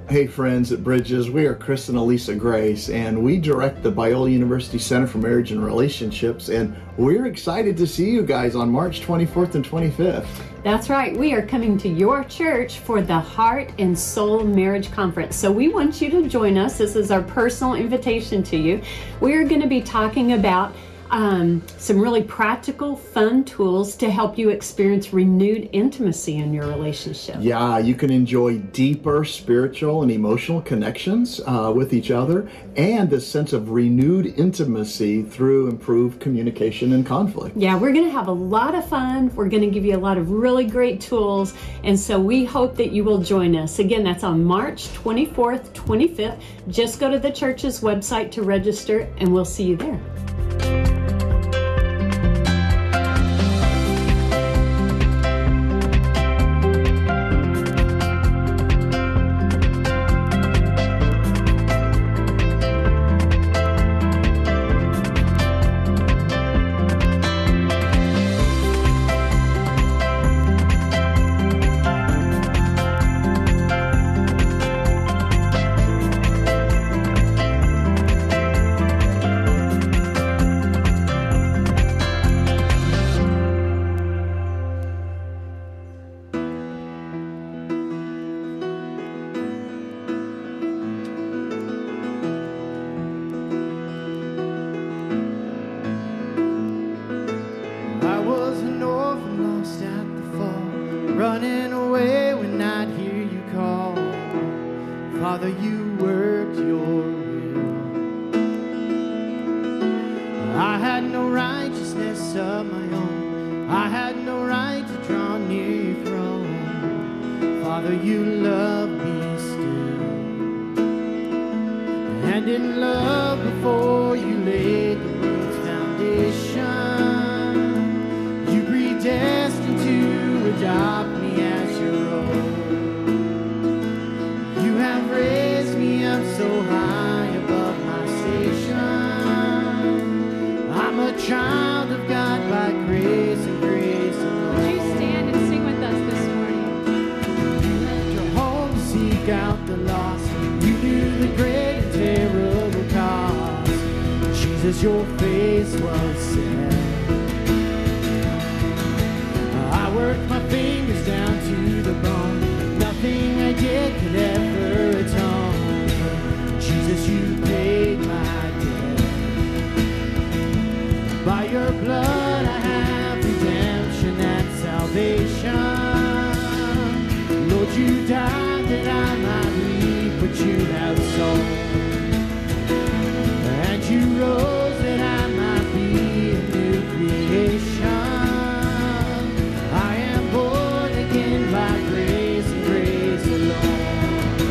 Hey friends at Bridges, we are Chris and Elisa Grace, and we direct the Biola University Center for Marriage and Relationships, and we're excited to see you guys on March 24th and 25th. That's right. We are coming to your church for the Heart and Soul Marriage Conference. So we want you to join us. This is our personal invitation to you. We are going to be talking about some really practical, fun tools to help you experience renewed intimacy in your relationship. Yeah, you can enjoy deeper spiritual and emotional connections with each other and a sense of renewed intimacy through improved communication and conflict. Yeah, we're going to have a lot of fun. We're going to give you a lot of really great tools. And so we hope that you will join us. Again, that's on March 24th, 25th. Just go to the church's website to register, and we'll see you there. Running away when I'd hear you call. Father, you worked your will. I had no righteousness of my own. I had no right to draw near your throne. Father, you love me still. And in love before you laid the world's foundation, you predestined to adopt me as your own. You have raised me up so high above my station. I'm a child of God by grace and grace alone. Would you stand and sing with us this morning? You left your home to seek out the lost. You knew the great and terrible cost. Jesus, your face was set. I worked my fingers down to the bone. Nothing I did could ever atone. Jesus, you paid my debt. By your blood I have redemption and salvation. Lord, you died that I might reap what you have sown. And you rose that I might be a new creation. By grace and grace alone.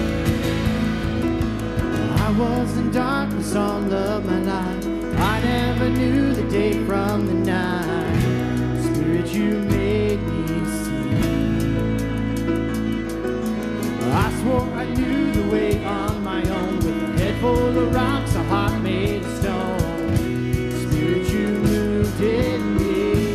I was in darkness all of my life. I never knew the day from the night. Spirit, you made me see. I swore I knew the way on my own. With a head full of rocks, a heart made of stone. Spirit, you moved in me.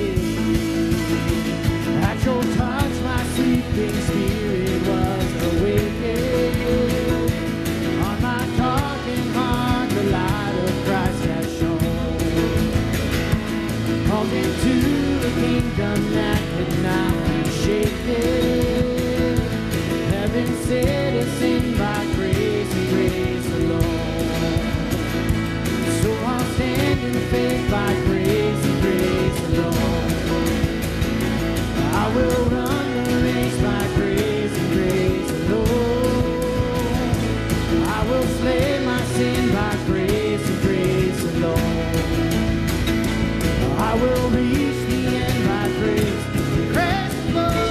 At your touch, my sleeping spirit was awakened. On my darkened heart, the light of Christ has shone. Called me to a kingdom that could not be shaken. Heaven citizen by grace and grace alone. So I'll stand in faith by grace and grace alone. I will run the race by grace and grace alone. I will slay my sin by grace and grace alone. I will reach the end by grace and grace alone.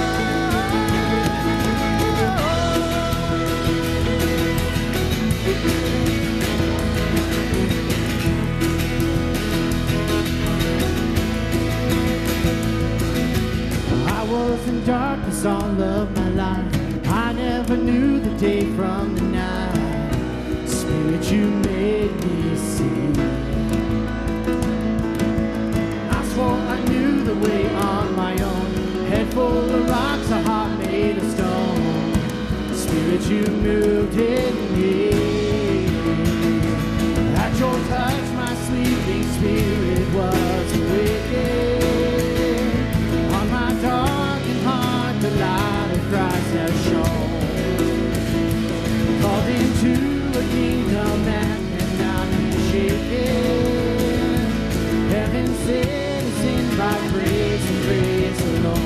I was in darkness all of my life. I never knew the day from the night. Spirit, you made me see. I swore I knew the way on my own. Head full of rocks, a heart made of stone. Spirit, you moved in me. At your touch, my sleeping spirit was awakened. On my darkened heart, the light of Christ has shone. Called into a kingdom that cannot be shaken. Heaven citizen by grace and grace alone.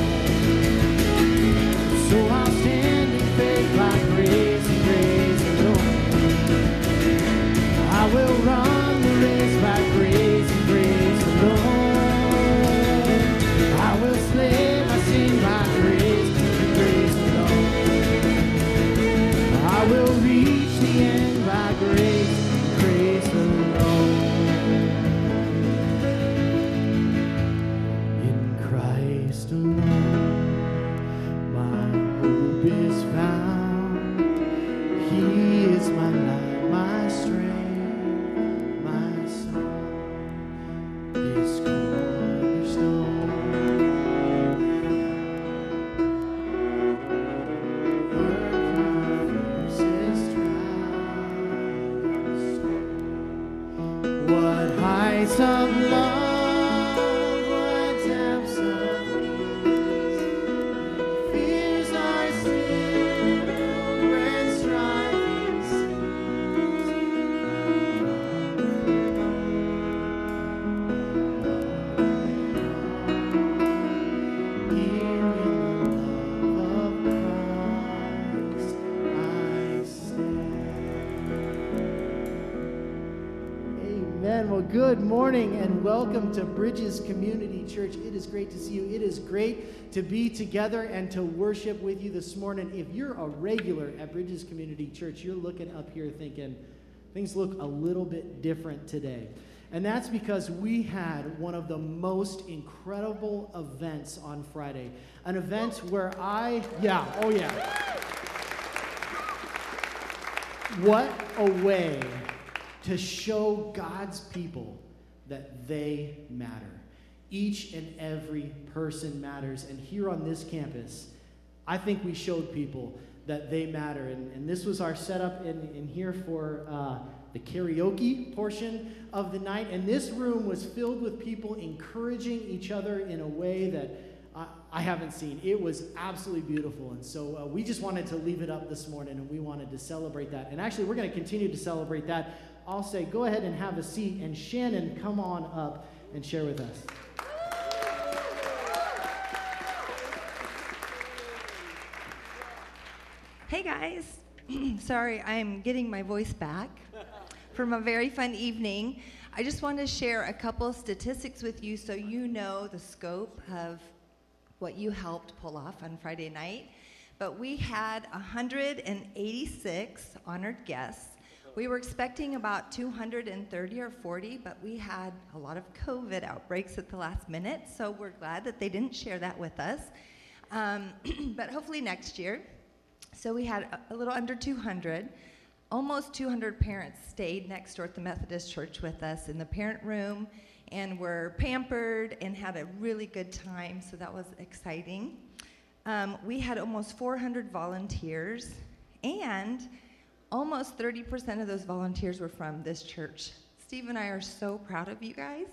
So I'll stand in faith by grace and grace alone. I will run the race by grace and grace alone. I will slay my sin by grace and grace alone. I will reach the end by grace and grace alone. In Christ alone, my hope is found. He is my light, my strength, my song, this cornerstone. Firm through the fiercest trials. What heights of love, what depths of peace. Fears are stilled when striving cease. Here in the love of Christ I stand. Amen. Well, good morning and welcome to Bridges Community Church. It is great to see you. It is great to be together and to worship with you this morning. If you're a regular at Bridges Community Church, you're looking up here thinking, things look a little bit different today. And that's because we had one of the most incredible events on Friday. An event where what a way to show God's people that they matter. Each and every person matters. And here on this campus, I think we showed people that they matter. And this was our setup in here for the karaoke portion of the night. And this room was filled with people encouraging each other in a way that I haven't seen. It was absolutely beautiful. And so we just wanted to leave it up this morning, and we wanted to celebrate that. And actually, we're going to continue to celebrate that. I'll say, go ahead and have a seat. And Shannon, come on up and share with us. Hey guys, sorry, I'm getting my voice back from a very fun evening. I just want to share a couple statistics with you so you know the scope of what you helped pull off on Friday night. But we had 186 honored guests. We were expecting about 230 or 40, but we had a lot of COVID outbreaks at the last minute, so we're glad that they didn't share that with us. But hopefully next year. So we had a little under 200. Almost 200 parents stayed next door at the Methodist Church with us in the parent room and were pampered and had a really good time, so that was exciting. We had almost 400 volunteers, and almost 30% of those volunteers were from this church. Steve and I are so proud of you guys.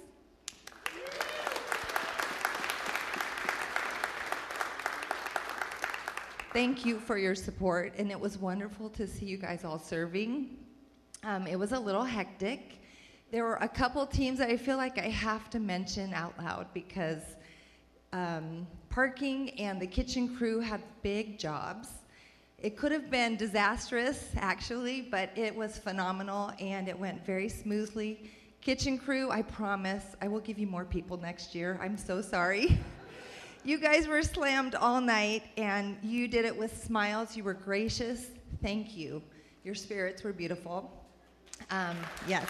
Thank you for your support, and it was wonderful to see you guys all serving. It was a little hectic. There were a couple teams that I feel like I have to mention out loud because parking and the kitchen crew had big jobs. It could have been disastrous, actually, but it was phenomenal, and it went very smoothly. Kitchen crew, I promise, I will give you more people next year. I'm so sorry. You guys were slammed all night, and you did it with smiles. You were gracious. Thank you. Your spirits were beautiful. Yes.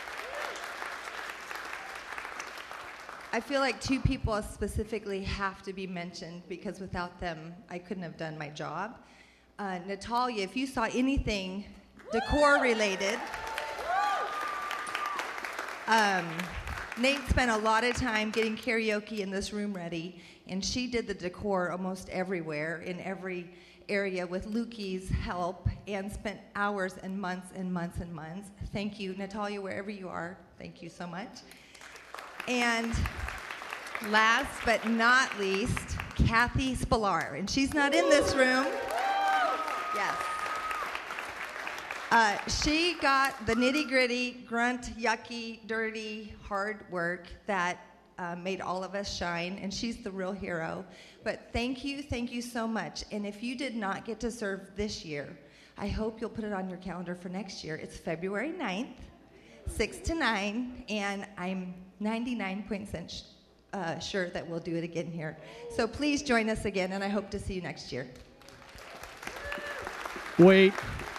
I feel like two people specifically have to be mentioned because without them, I couldn't have done my job. Natalia, if you saw anything decor related, Nate spent a lot of time getting karaoke in this room ready, and she did the decor almost everywhere, in every area, with Lukey's help, and spent hours and months and months and months. Thank you, Natalia, wherever you are. Thank you so much. And last but not least, Kathy Spillar, and she's not in this room. Yes. She got the nitty-gritty, grunt, yucky, dirty, hard work that made all of us shine, and she's the real hero. But thank you so much. And if you did not get to serve this year, I hope you'll put it on your calendar for next year. It's February 9th, 6 to 9, and I'm 99% sure that we'll do it again here. So please join us again, and I hope to see you next year. Wait.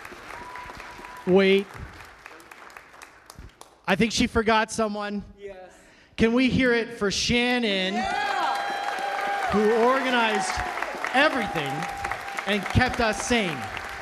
I think she forgot someone. Yes. Can we hear it for Shannon, who organized everything and kept us sane?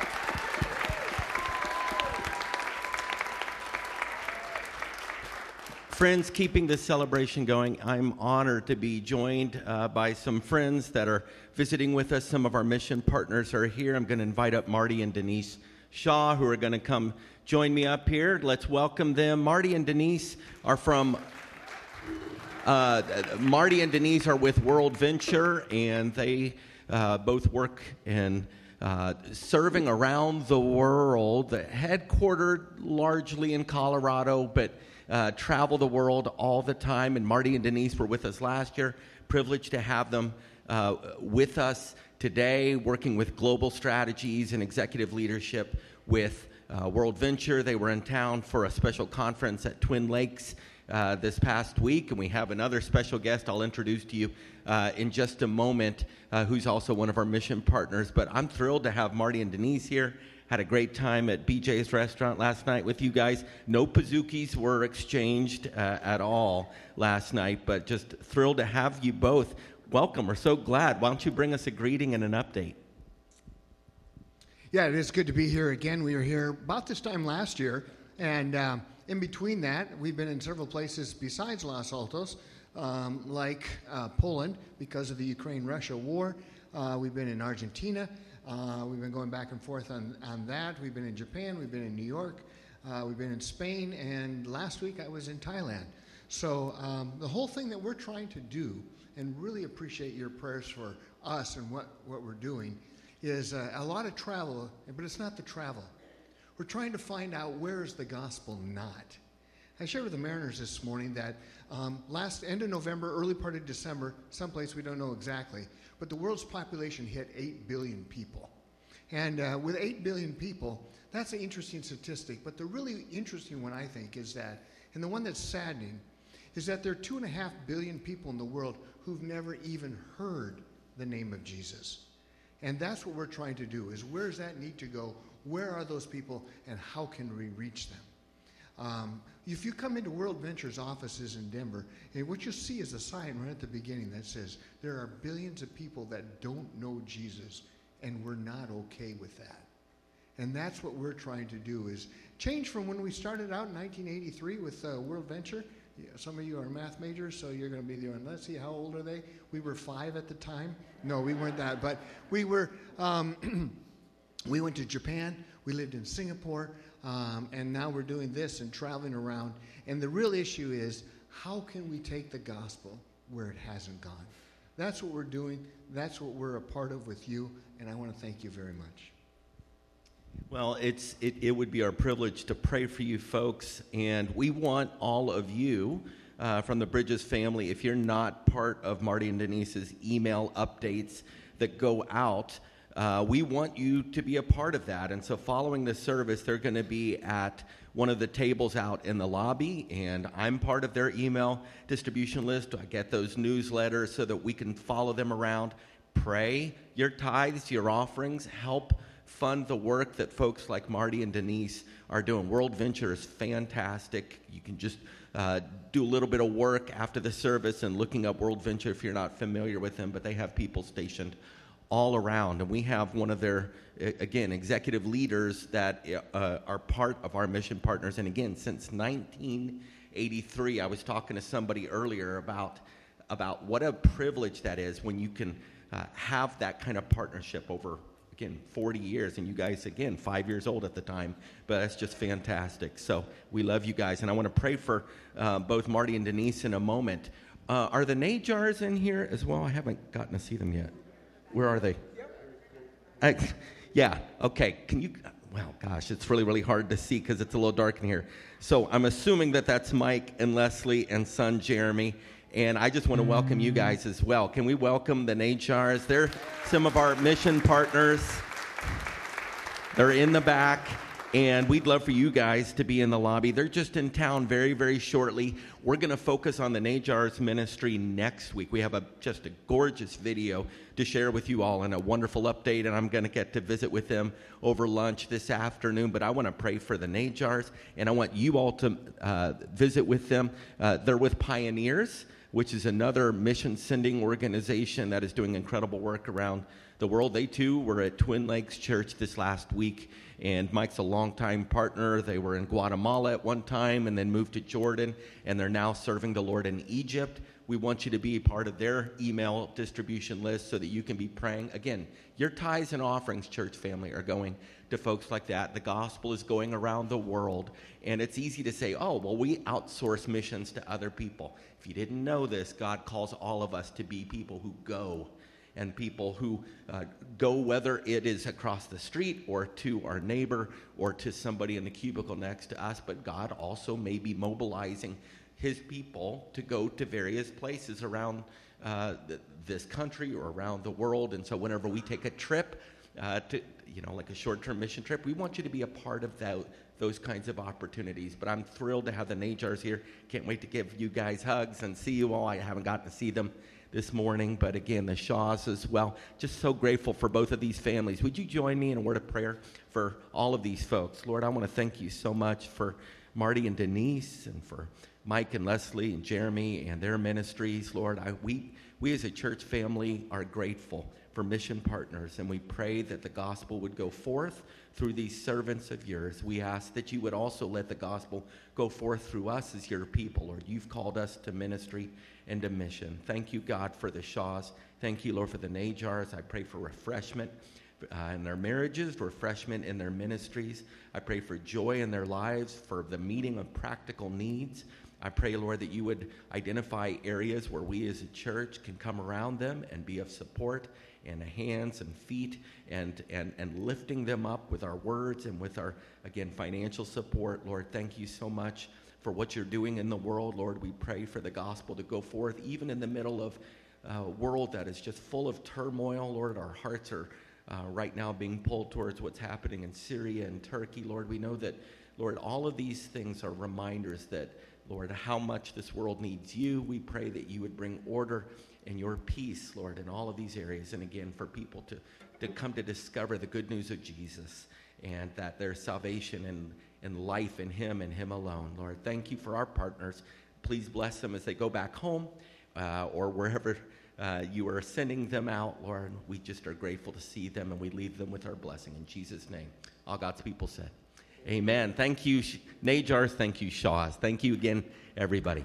Friends, keeping this celebration going, I'm honored to be joined by some friends that are visiting with us. Some of our mission partners are here. I'm going to invite up Marty and Denise Shaw, who are going to come join me up here. Let's welcome them. Marty and Denise are with World Venture, and they both work in serving around the world, headquartered largely in Colorado, but travel the world all the time. And Marty and Denise were with us last year. Privileged to have them with us today, working with global strategies and executive leadership with World Venture. They were in town for a special conference at Twin Lakes this past week, and we have another special guest I'll introduce to you in just a moment, who's also one of our mission partners. But I'm thrilled to have Marty and Denise here. Had a great time at BJ's restaurant last night with you guys. No Pazookies were exchanged at all last night, but just thrilled to have you both. Welcome. We're so glad. Why don't you bring us a greeting and an update? Yeah, it is good to be here again. We were here about this time last year, and in between that, we've been in several places besides Los Altos, like Poland, because of the Ukraine-Russia war. We've been in Argentina. We've been going back and forth on that. We've been in Japan. We've been in New York. We've been in Spain. And last week, I was in Thailand. So the whole thing that we're trying to do, and really appreciate your prayers for us and what we're doing, is a lot of travel, but it's not the travel. We're trying to find out where is the gospel not. I shared with the Mariners this morning that last end of November, early part of December, someplace we don't know exactly, but the world's population hit 8 billion people. And with 8 billion people, that's an interesting statistic. But the really interesting one, I think, is that, and the one that's saddening, is that there are 2.5 billion people in the world who've never even heard the name of Jesus. And that's what we're trying to do, is where does that need to go? Where are those people, and how can we reach them? If you come into World Venture's offices in Denver, and what you'll see is a sign right at the beginning that says, there are billions of people that don't know Jesus, and we're not okay with that. And that's what we're trying to do, is change from when we started out in 1983 with World Venture. Some of you are math majors, so you're going to be there. And let's see, how old are they? We were 5 at the time. No, we weren't that. But we were, we went to Japan. We lived in Singapore. And now we're doing this and traveling around. And the real issue is, how can we take the gospel where it hasn't gone? That's what we're doing. That's what we're a part of with you. And I want to thank you very much. Well, it would be our privilege to pray for you folks, and we want all of you from the Bridges family, if you're not part of Marty and Denise's email updates that go out, we want you to be a part of that. And so following this service, they're going to be at one of the tables out in the lobby, and I'm part of their email distribution list. I get those newsletters so that we can follow them around. Pray your tithes, your offerings, help fund the work that folks like Marty and Denise are doing. World Venture is fantastic. You can just do a little bit of work after the service and looking up World Venture if you're not familiar with them, but they have people stationed all around. And we have one of their, again, executive leaders that are part of our mission partners. And again, since 19 1983. I was talking to somebody earlier about what a privilege that is when you can have that kind of partnership over, again, 40 years, and you guys, again, 5 years old at the time, but that's just fantastic. So we love you guys, and I want to pray for both Marty and Denise in a moment. Are the Najars in here as well? I haven't gotten to see them yet. Where are they? Yeah, okay. Can you, well, gosh, it's really, really hard to see because it's a little dark in here. So I'm assuming that that's Mike and Leslie and son Jeremy. And I just want to welcome you guys as well. Can we welcome the Najars? They're some of our mission partners. They're in the back, and we'd love for you guys to be in the lobby. They're just in town very, very shortly. We're going to focus on the Najars ministry next week. We have just a gorgeous video to share with you all and a wonderful update, and I'm going to get to visit with them over lunch this afternoon. But I want to pray for the Najars, and I want you all to visit with them. They're with Pioneers, which is another mission-sending organization that is doing incredible work around the world. They, too, were at Twin Lakes Church this last week, and Mike's a longtime partner. They were in Guatemala at one time and then moved to Jordan, and they're now serving the Lord in Egypt. We want you to be part of their email distribution list so that you can be praying. Again, your tithes and offerings, church family, are going to folks like that. The gospel is going around the world, and it's easy to say, oh, well, we outsource missions to other people. If you didn't know this, God calls all of us to be people who go, and people who go, whether it is across the street or to our neighbor or to somebody in the cubicle next to us. But God also may be mobilizing his people to go to various places around this country or around the world. And so whenever we take a trip to, like a short-term mission trip, we want you to be a part of those kinds of opportunities. But I'm thrilled to have the Najars here. Can't wait to give you guys hugs and see you all. I haven't gotten to see them this morning, but again, the Shaws as well. Just so grateful for both of these families. Would you join me in a word of prayer for all of these folks? Lord, I want to thank you so much for Marty and Denise, and for Mike and Leslie and Jeremy and their ministries. Lord, we as a church family are grateful for mission partners, and we pray that the gospel would go forth through these servants of yours. We ask that you would also let the gospel go forth through us as your people. Lord, you've called us to ministry and to mission. Thank you, God, for the Shaws. Thank you, Lord, for the Najars. I pray for refreshment in their marriages, refreshment in their ministries. I pray for joy in their lives, for the meeting of practical needs. I pray, Lord, that you would identify areas where we as a church can come around them and be of support and hands and feet, and lifting them up with our words and with our, again, financial support. Lord, thank you so much for what you're doing in the world. Lord, we pray for the gospel to go forth even in the middle of a world that is just full of turmoil. Lord, our hearts are right now being pulled towards what's happening in Syria and Turkey. Lord, we know that, Lord, all of these things are reminders that, Lord, how much this world needs you. We pray that you would bring order and your peace, Lord, in all of these areas. And again, for people to come to discover the good news of Jesus, and that there's salvation and life in him and him alone. Lord, thank you for our partners. Please bless them as they go back home or wherever you are sending them out. Lord, we just are grateful to see them, and we leave them with our blessing. In Jesus' name, all God's people said, amen. Thank you, Najars. Thank you, Shaws. Thank you again, everybody.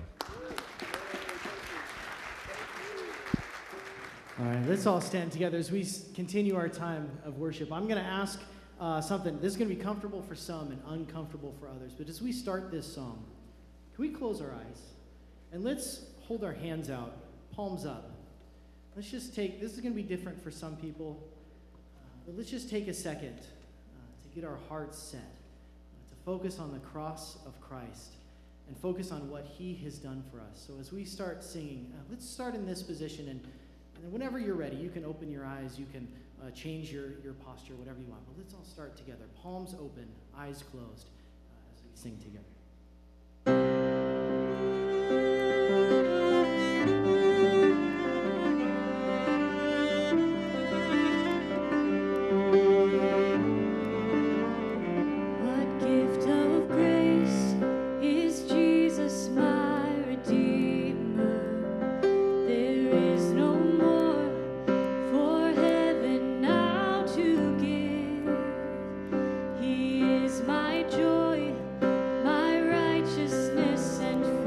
All right, let's all stand together as we continue our time of worship. I'm going to ask something. This is going to be comfortable for some and uncomfortable for others. But as we start this song, can we close our eyes? And let's hold our hands out, palms up. Let's just take, this is going to be different for some people, but let's just take a second to get our hearts set, to focus on the cross of Christ and focus on what he has done for us. So as we start singing, let's start in this position, and whenever you're ready, you can open your eyes, you can change your posture, whatever you want. But let's all start together. Palms open, eyes closed, as we sing together. My joy, my righteousness and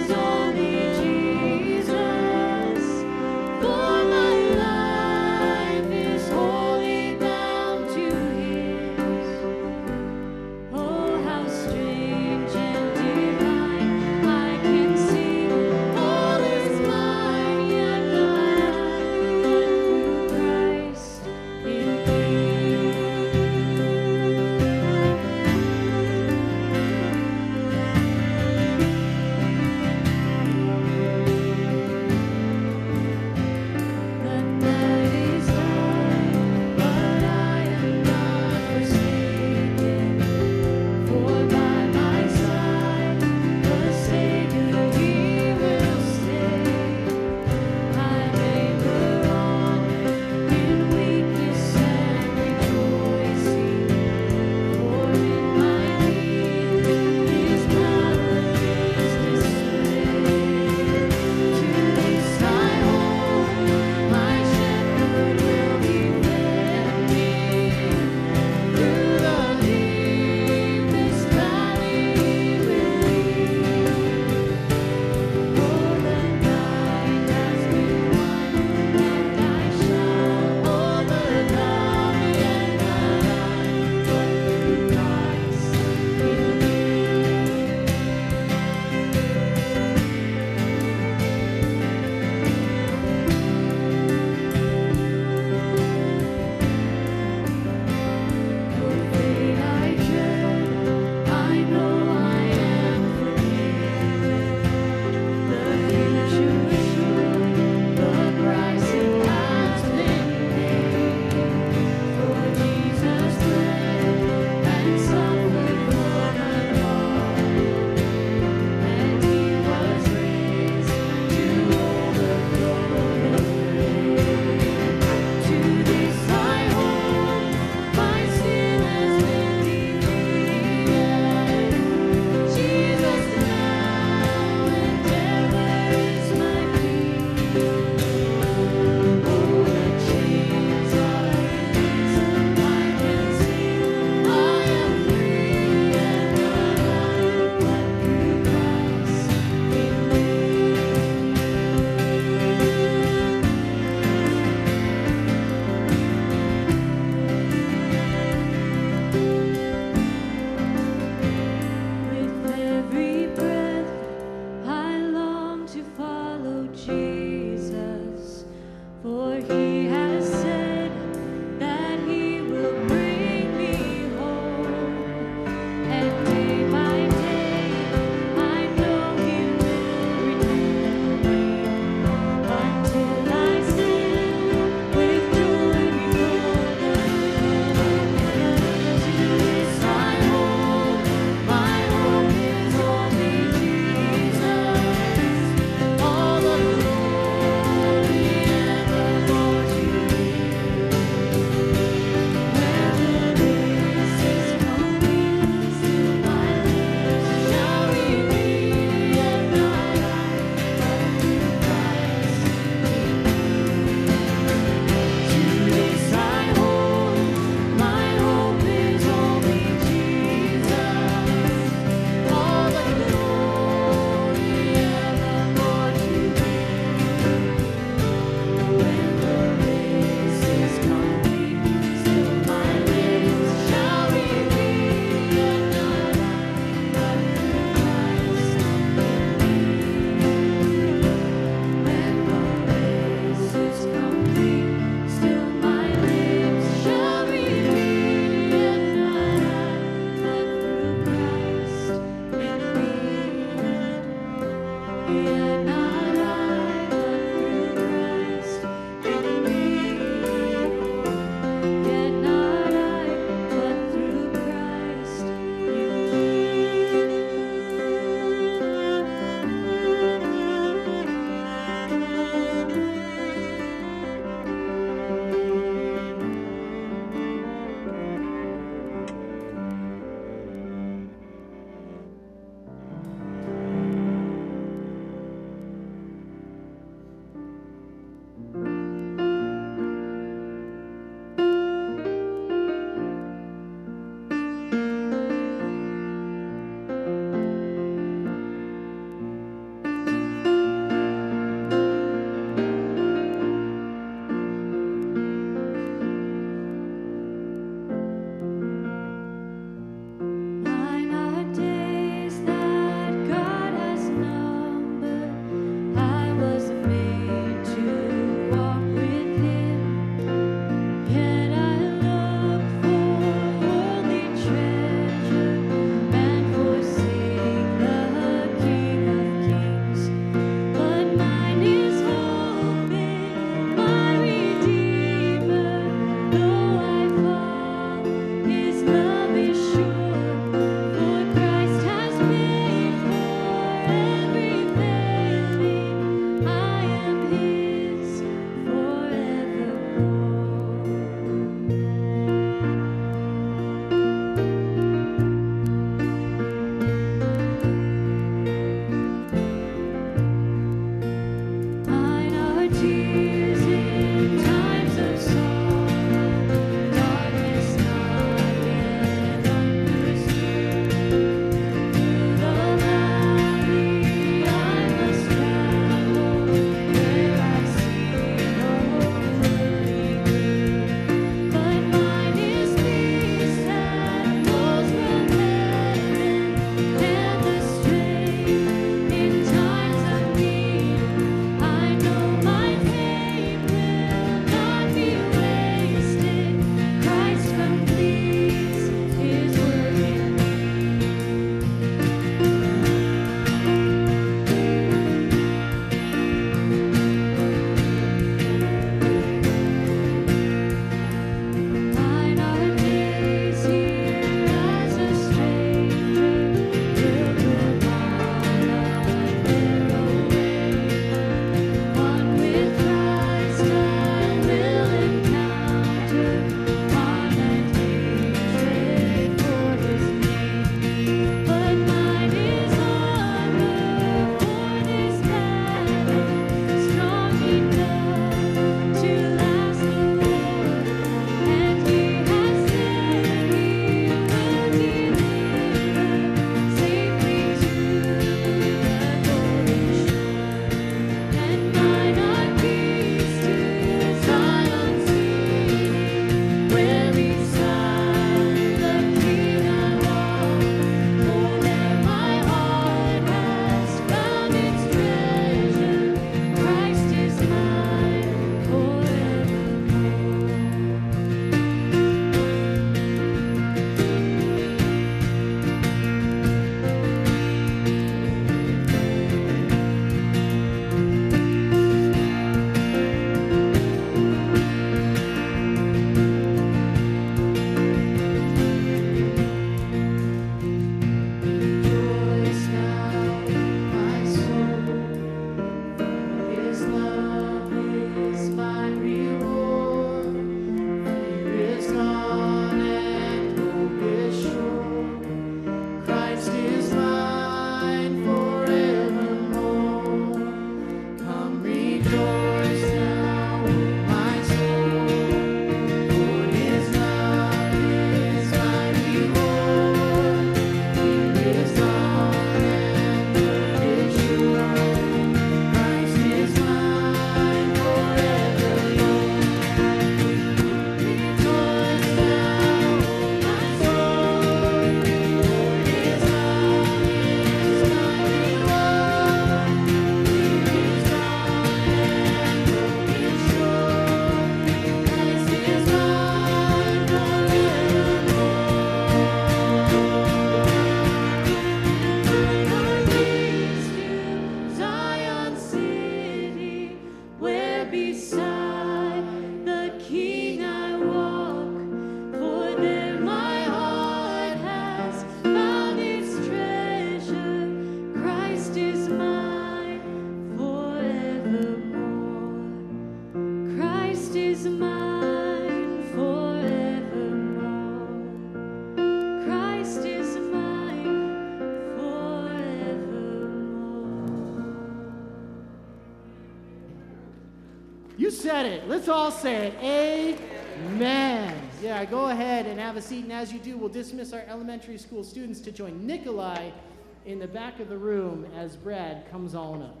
said it. Let's all say it. Amen. Yeah, go ahead and have a seat. And as you do, we'll dismiss our elementary school students to join Nikolai in the back of the room as Brad comes on up.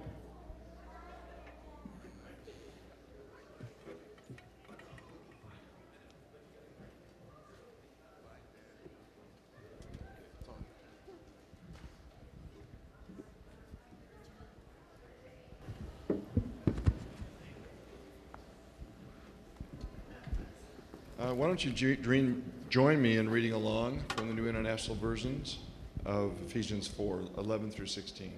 Why don't you join me in reading along from the New International Versions of Ephesians 4, 11 through 16.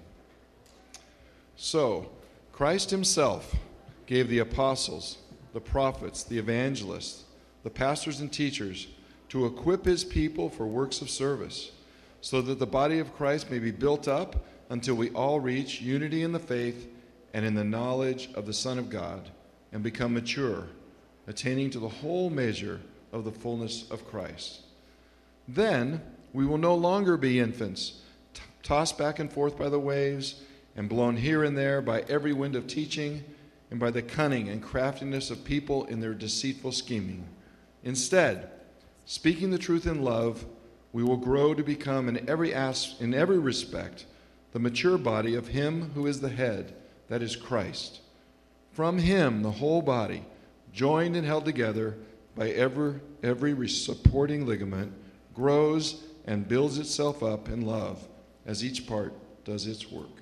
So, Christ himself gave the apostles, the prophets, the evangelists, the pastors and teachers to equip his people for works of service, so that the body of Christ may be built up until we all reach unity in the faith and in the knowledge of the Son of God and become mature, attaining to the whole measure of the fullness of Christ. Then we will no longer be infants, tossed back and forth by the waves and blown here and there by every wind of teaching and by the cunning and craftiness of people in their deceitful scheming. Instead, speaking the truth in love, we will grow to become in every respect the mature body of him who is the head, that is Christ. From him the whole body, joined and held together by every supporting ligament, grows and builds itself up in love as each part does its work.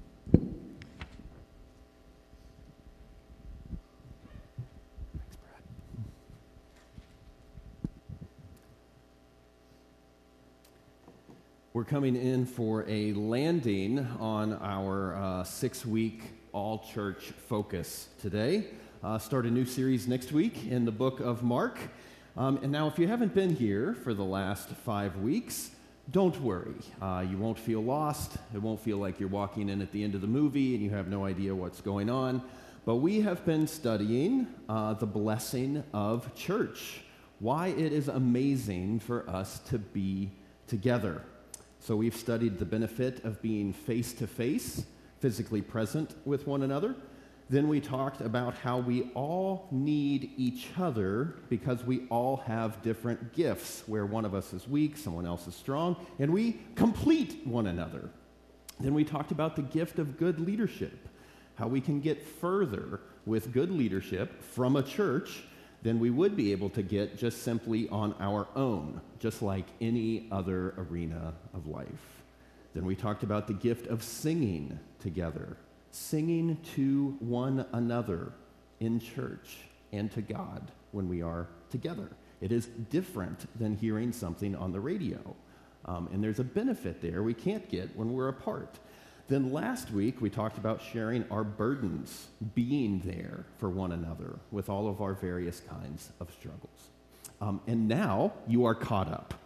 We're coming in for a landing on our 6-week all-church focus today. Start a new series next week in the book of Mark. And now, if you haven't been here for the last 5 weeks, don't worry. You won't feel lost. It won't feel like you're walking in at the end of the movie and you have no idea what's going on. But we have been studying the blessing of church, why it is amazing for us to be together. So we've studied the benefit of being face-to-face, physically present with one another. Then we talked about how we all need each other because we all have different gifts, where one of us is weak, someone else is strong, and we complete one another. Then we talked about the gift of good leadership, how we can get further with good leadership from a church than we would be able to get just simply on our own, just like any other arena of life. Then we talked about the gift of singing together, singing to one another in church and to God when we are together. It is different than hearing something on the radio. And there's a benefit there we can't get when we're apart. Then last week, we talked about sharing our burdens, being there for one another with all of our various kinds of struggles. And now you are caught up.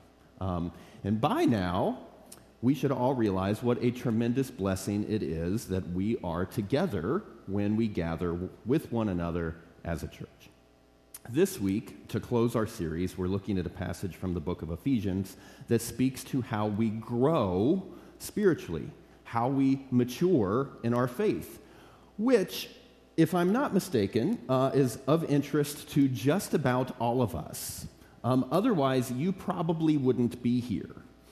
And by now, we should all realize what a tremendous blessing it is that we are together when we gather with one another as a church. This week, to close our series, we're looking at a passage from the book of Ephesians that speaks to how we grow spiritually, how we mature in our faith, which, if I'm not mistaken, is of interest to just about all of us. Otherwise, you probably wouldn't be here.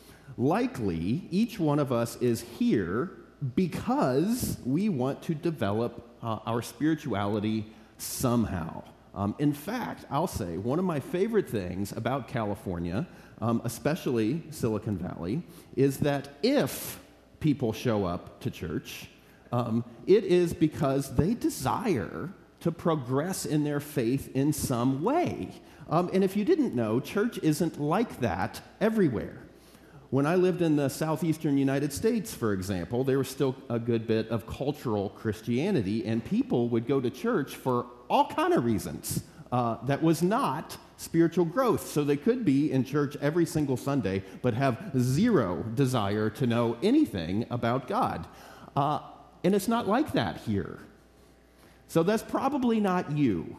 Likely, each one of us is here because we want to develop our spirituality somehow. In fact, I'll say one of my favorite things about California, especially Silicon Valley, is that if people show up to church, it is because they desire to progress in their faith in some way. And if you didn't know, church isn't like that everywhere. When I lived in the southeastern United States, for example, there was still a good bit of cultural Christianity, and people would go to church for all kind of reasons. That was not spiritual growth. So they could be in church every single Sunday, but have zero desire to know anything about God. And it's not like that here. So that's probably not you.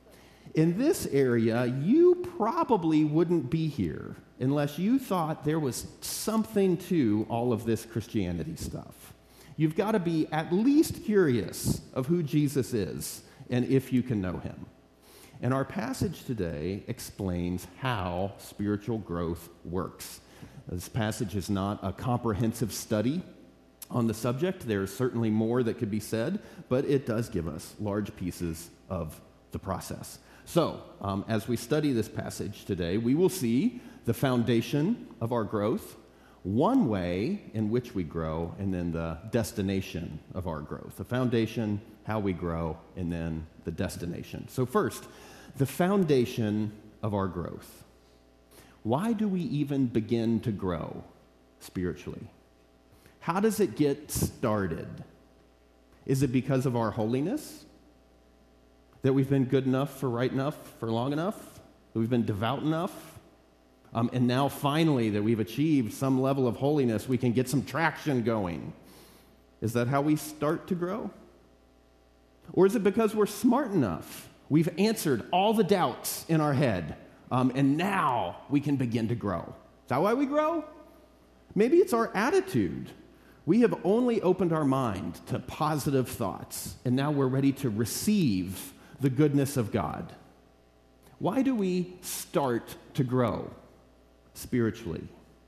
In this area, you probably wouldn't be here unless you thought there was something to all of this Christianity stuff. You've got to be at least curious of who Jesus is and if you can know him. And our passage today explains how spiritual growth works. This passage is not a comprehensive study on the subject. There is certainly more that could be said, but it does give us large pieces of the process. So, as we study this passage today, we will see the foundation of our growth, one way in which we grow, and then the destination of our growth. The foundation, how we grow, and then the destination. So first, the foundation of our growth. Why do we even begin to grow spiritually? How does it get started? Is it because of our holiness? That we've been good enough, for right enough, for long enough? That we've been devout enough? And now finally that we've achieved some level of holiness, we can get some traction going. Is that how we start to grow? Or is it because we're smart enough? We've answered all the doubts in our head, and now we can begin to grow. Is that why we grow? Maybe it's our attitude. We have only opened our mind to positive thoughts, and now we're ready to receive the goodness of God. Why do we start to grow spiritually?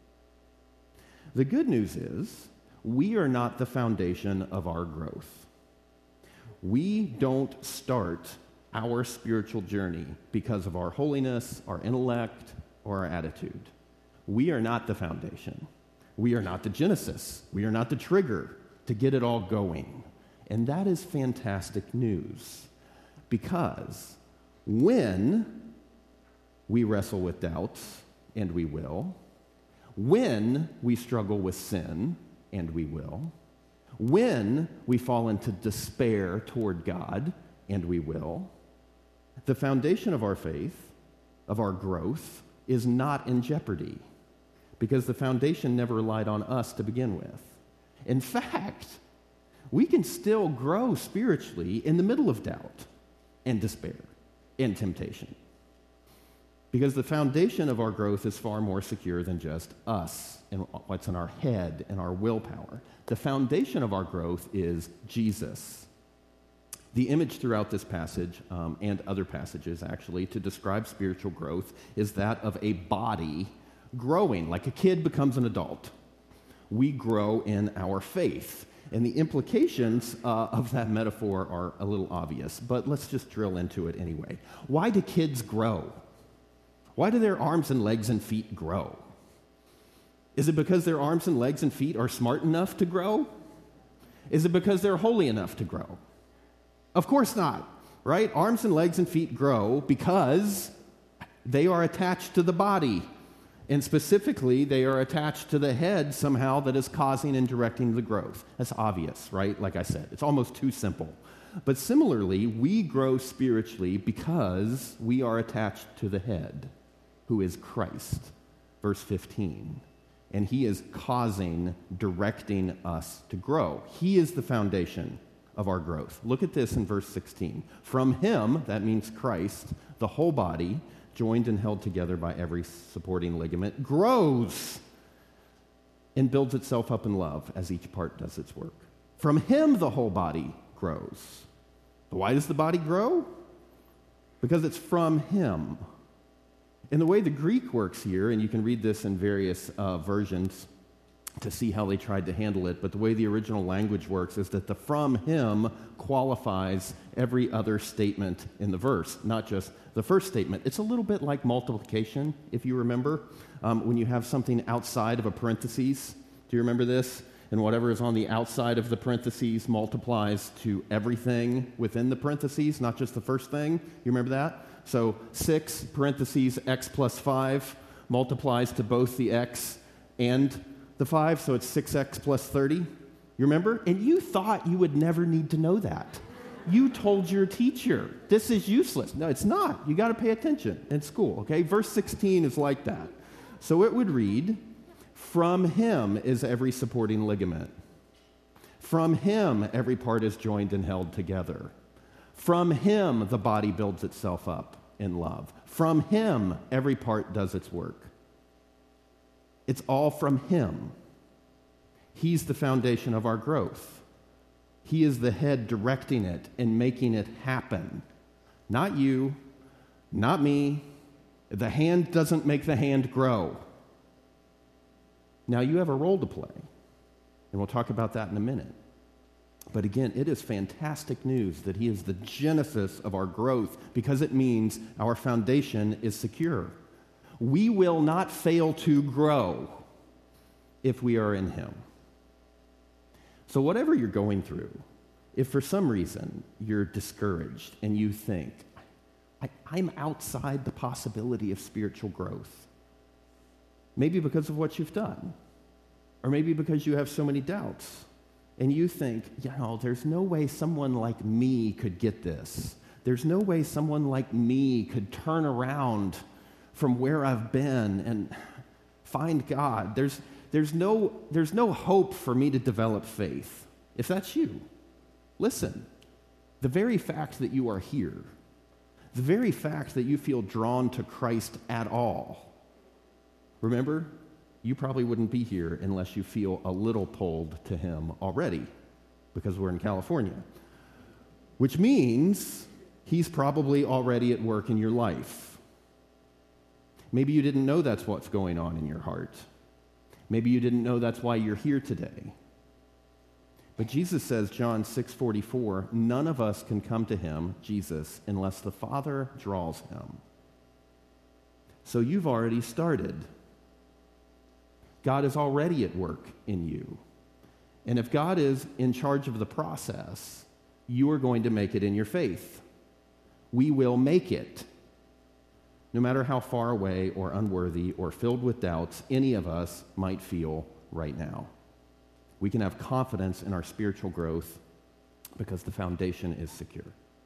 The good news is we are not the foundation of our growth. We don't start our spiritual journey because of our holiness, our intellect, or our attitude. We are not the foundation. We are not the genesis. We are not the trigger to get it all going. And that is fantastic news, because when we wrestle with doubts, and we will, when we struggle with sin, and we will, when we fall into despair toward God, and we will, the foundation of our faith, of our growth, is not in jeopardy, because the foundation never relied on us to begin with. In fact, we can still grow spiritually in the middle of doubt and despair and temptation, because the foundation of our growth is far more secure than just us and what's in our head and our willpower. The foundation of our growth is Jesus. The image throughout this passage, and other passages actually, to describe spiritual growth is that of a body growing, like a kid becomes an adult. We grow in our faith. And the implications of that metaphor are a little obvious, but let's just drill into it anyway. Why do kids grow? Why do their arms and legs and feet grow? Is it because their arms and legs and feet are smart enough to grow? Is it because they're holy enough to grow? Of course not, right? Arms and legs and feet grow because they are attached to the body. And specifically, they are attached to the head somehow that is causing and directing the growth. That's obvious, right? Like I said, it's almost too simple. But similarly, we grow spiritually because we are attached to the head, who is Christ. Verse 15. And he is causing, directing us to grow. He is the foundation of our growth. Look at this in verse 16. From him, that means Christ, the whole body, joined and held together by every supporting ligament, grows and builds itself up in love as each part does its work. From him, the whole body grows. But why does the body grow? Because it's from him. And the way the Greek works here, and you can read this in various versions to see how they tried to handle it, but the way the original language works is that the from him qualifies every other statement in the verse, not just the first statement. It's a little bit like multiplication, if you remember, when you have something outside of a parentheses. Do you remember this? And whatever is on the outside of the parentheses multiplies to everything within the parentheses, not just the first thing. You remember that? So 6 parentheses x plus 5 multiplies to both the x and the 5, so it's 6x plus 30. You remember? And you thought you would never need to know that. You told your teacher, this is useless. No, it's not. You got to pay attention in school, okay? Verse 16 is like that. So it would read, from him is every supporting ligament. From him, every part is joined and held together. From him, the body builds itself up in love. From him, every part does its work. It's all from him. He's the foundation of our growth. He is the head directing it and making it happen. Not you, not me. The hand doesn't make the hand grow. Now, you have a role to play, and we'll talk about that in a minute. But again, it is fantastic news that he is the genesis of our growth because it means our foundation is secure. We will not fail to grow if we are in him. So whatever you're going through, if for some reason you're discouraged and you think, I'm outside the possibility of spiritual growth, maybe because of what you've done, or maybe because you have so many doubts, and you think, there's no way someone like me could get this. There's no way someone like me could turn around from where I've been and find God. There's no hope for me to develop faith. If that's you, listen. The very fact that you are here, the very fact that you feel drawn to Christ at all, remember, you probably wouldn't be here unless you feel a little pulled to him already, because we're in California, which means he's probably already at work in your life. Maybe you didn't know that's what's going on in your heart. Maybe you didn't know that's why you're here today. But Jesus says, John 6:44, none of us can come to him, Jesus, unless the Father draws him. So you've already started. God is already at work in you. And if God is in charge of the process, you are going to make it in your faith. We will make it. No matter how far away or unworthy or filled with doubts any of us might feel right now. We can have confidence in our spiritual growth because the foundation is secure.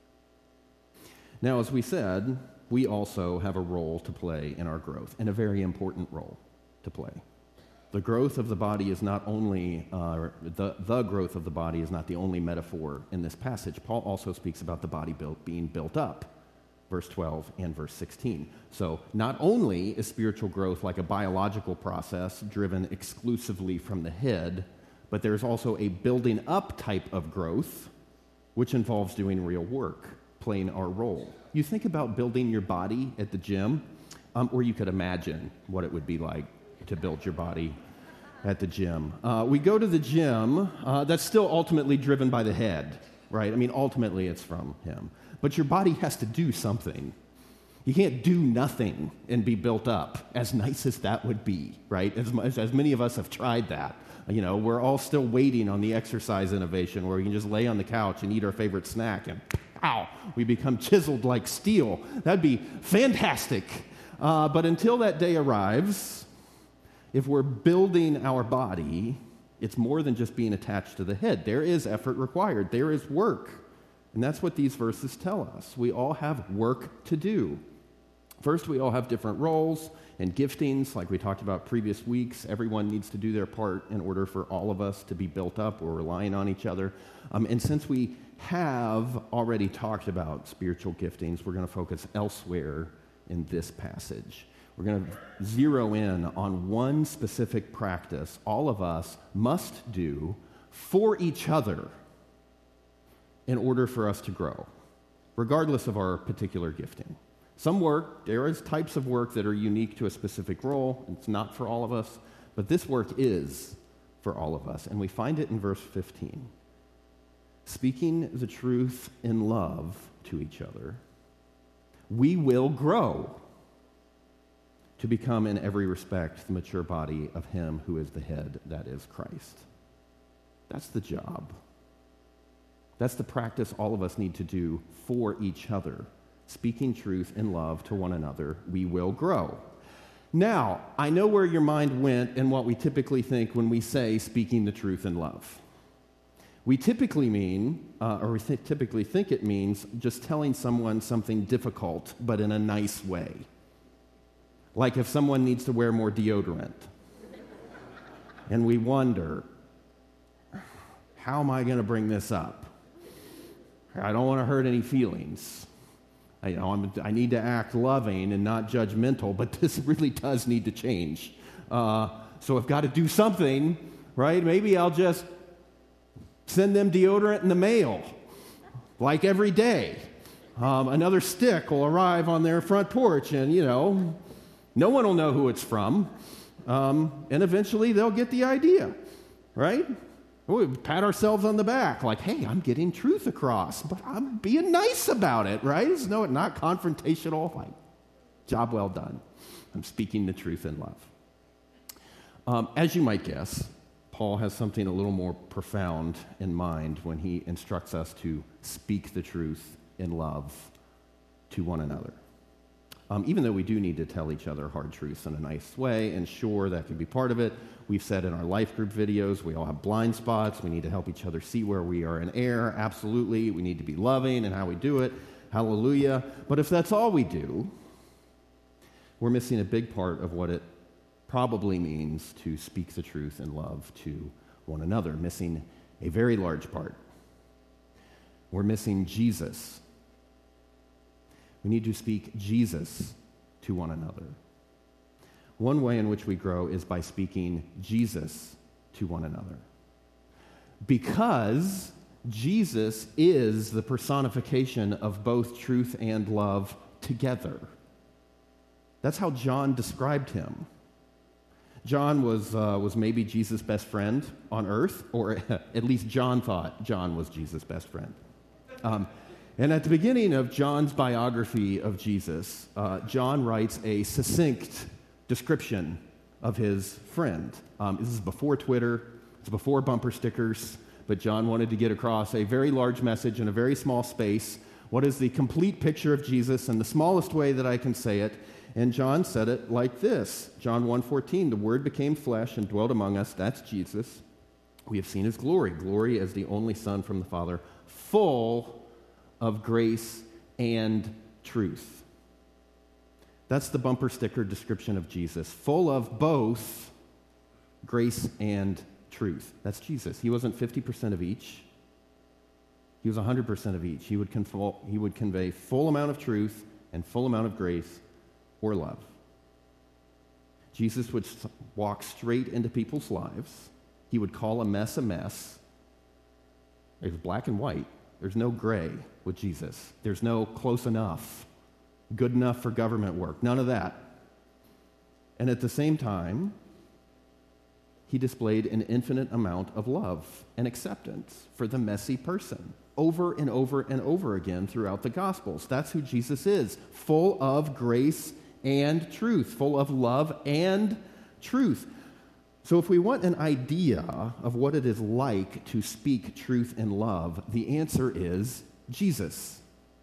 Now, as we said, we also have a role to play in our growth, and a very important role to play. The growth of the body is not only, the growth of the body is not the only metaphor in this passage. Paul also speaks about the body being built up, verse 12 and verse 16. So not only is spiritual growth like a biological process driven exclusively from the head, but there's also a building up type of growth, which involves doing real work, playing our role. You think about building your body at the gym, or you could imagine what it would be like to build your body at the gym. We go to the gym, that's still ultimately driven by the head, right? I mean, ultimately it's from him. But your body has to do something. You can't do nothing and be built up, as nice as that would be, right? As many of us have tried that. We're all still waiting on the exercise innovation where we can just lay on the couch and eat our favorite snack and pow, we become chiseled like steel. That'd be fantastic. But until that day arrives, if we're building our body, it's more than just being attached to the head. There is effort required. There is work. And that's what these verses tell us. We all have work to do. First, we all have different roles and giftings, like we talked about previous weeks. Everyone needs to do their part in order for all of us to be built up. We're relying on each other. And since we have already talked about spiritual giftings, we're going to focus elsewhere in this passage. We're going to zero in on one specific practice all of us must do for each other in order for us to grow, regardless of our particular gifting. Some work, there is types of work that are unique to a specific role. It's not for all of us, but this work is for all of us. And we find it in verse 15. Speaking the truth in love to each other, we will grow to become in every respect the mature body of him who is the head, that is Christ. That's the job. That's the practice all of us need to do for each other. Speaking truth in love to one another, we will grow. Now, I know where your mind went and what we typically think when we say speaking the truth in love. We typically mean, typically think it means just telling someone something difficult, but in a nice way. Like if someone needs to wear more deodorant. And we wonder, how am I going to bring this up? I don't want to hurt any feelings. I need to act loving and not judgmental, but this really does need to change. So I've got to do something, right? Maybe I'll just Send them deodorant in the mail, like every day. Another stick will arrive on their front porch, and, no one will know who it's from. And eventually they'll get the idea, right? We pat ourselves on the back, like, hey, I'm getting truth across, but I'm being nice about it, right? It's not confrontational, like, job well done. I'm speaking the truth in love. As you might guess, Paul has something a little more profound in mind when he instructs us to speak the truth in love to one another. Even though we do need to tell each other hard truths in a nice way, and sure, that can be part of it. We've said in our life group videos, we all have blind spots. We need to help each other see where we are in error. Absolutely. We need to be loving in how we do it. Hallelujah. But if that's all we do, we're missing a big part of what it probably means to speak the truth in love to one another, missing a very large part. We're missing Jesus. We need to speak Jesus to one another. One way in which we grow is by speaking Jesus to one another. Because Jesus is the personification of both truth and love together. That's how John described him. John was maybe Jesus' best friend on earth, or at least John thought John was Jesus' best friend. And at the beginning of John's biography of Jesus, John writes a succinct description of his friend. This is before Twitter, it's before bumper stickers, but John wanted to get across a very large message in a very small space. What is the complete picture of Jesus in the smallest way that I can say it? And John said it like this, John 1:14, the Word became flesh and dwelt among us, that's Jesus. We have seen his glory as the only Son from the Father, full of grace and truth. That's the bumper sticker description of Jesus, full of both grace and truth. That's Jesus. He wasn't 50% of each. He was 100% of each. He would convey full amount of truth and full amount of grace or love. Jesus would walk straight into people's lives. He would call a mess a mess. There's black and white. There's no gray with Jesus. There's no close enough, good enough for government work. None of that. And at the same time, he displayed an infinite amount of love and acceptance for the messy person over and over and over again throughout the Gospels. That's who Jesus is, full of grace and truth, full of love and truth. So if we want an idea of what it is like to speak truth in love, the answer is Jesus.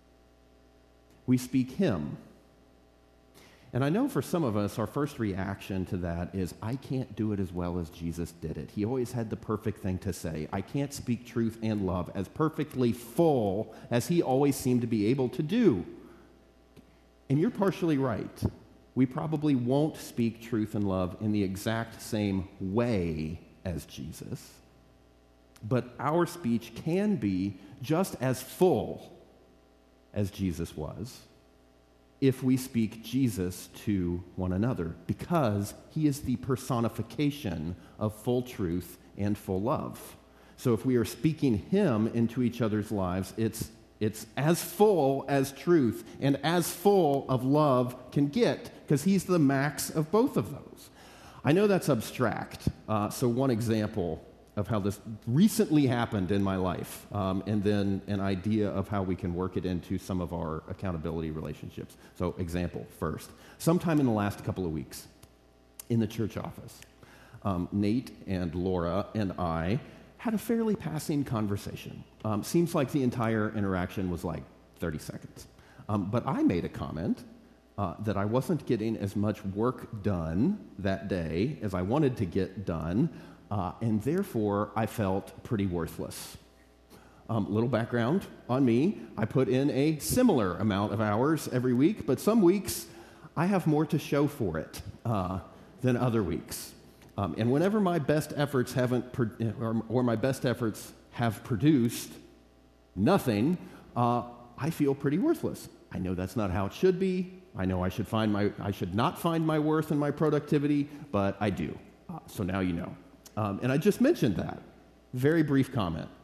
We speak him. And I know for some of us, our first reaction to that is, I can't do it as well as Jesus did it. He always had the perfect thing to say. I can't speak truth and love as perfectly full as he always seemed to be able to do. And you're partially right. We probably won't speak truth and love in the exact same way as Jesus. But our speech can be just as full as Jesus was if we speak Jesus to one another, because he is the personification of full truth and full love. So if we are speaking him into each other's lives, it's as full as truth and as full of love can get, because he's the max of both of those. I know that's abstract. So one example of how this recently happened in my life, and then an idea of how we can work it into some of our accountability relationships. So example first. Sometime in the last couple of weeks in the church office, Nate and Laura and I had a fairly passing conversation. Seems like the entire interaction was like 30 seconds. But I made a comment that I wasn't getting as much work done that day as I wanted to get done, and therefore I felt pretty worthless. Little background on me, I put in a similar amount of hours every week, but some weeks I have more to show for it than other weeks. And whenever my best efforts or my best efforts have produced nothing, I feel pretty worthless. I know that's not how it should be. I know I should not find my worth in my productivity, but I do. So now you know. And I just mentioned that. Very brief comment.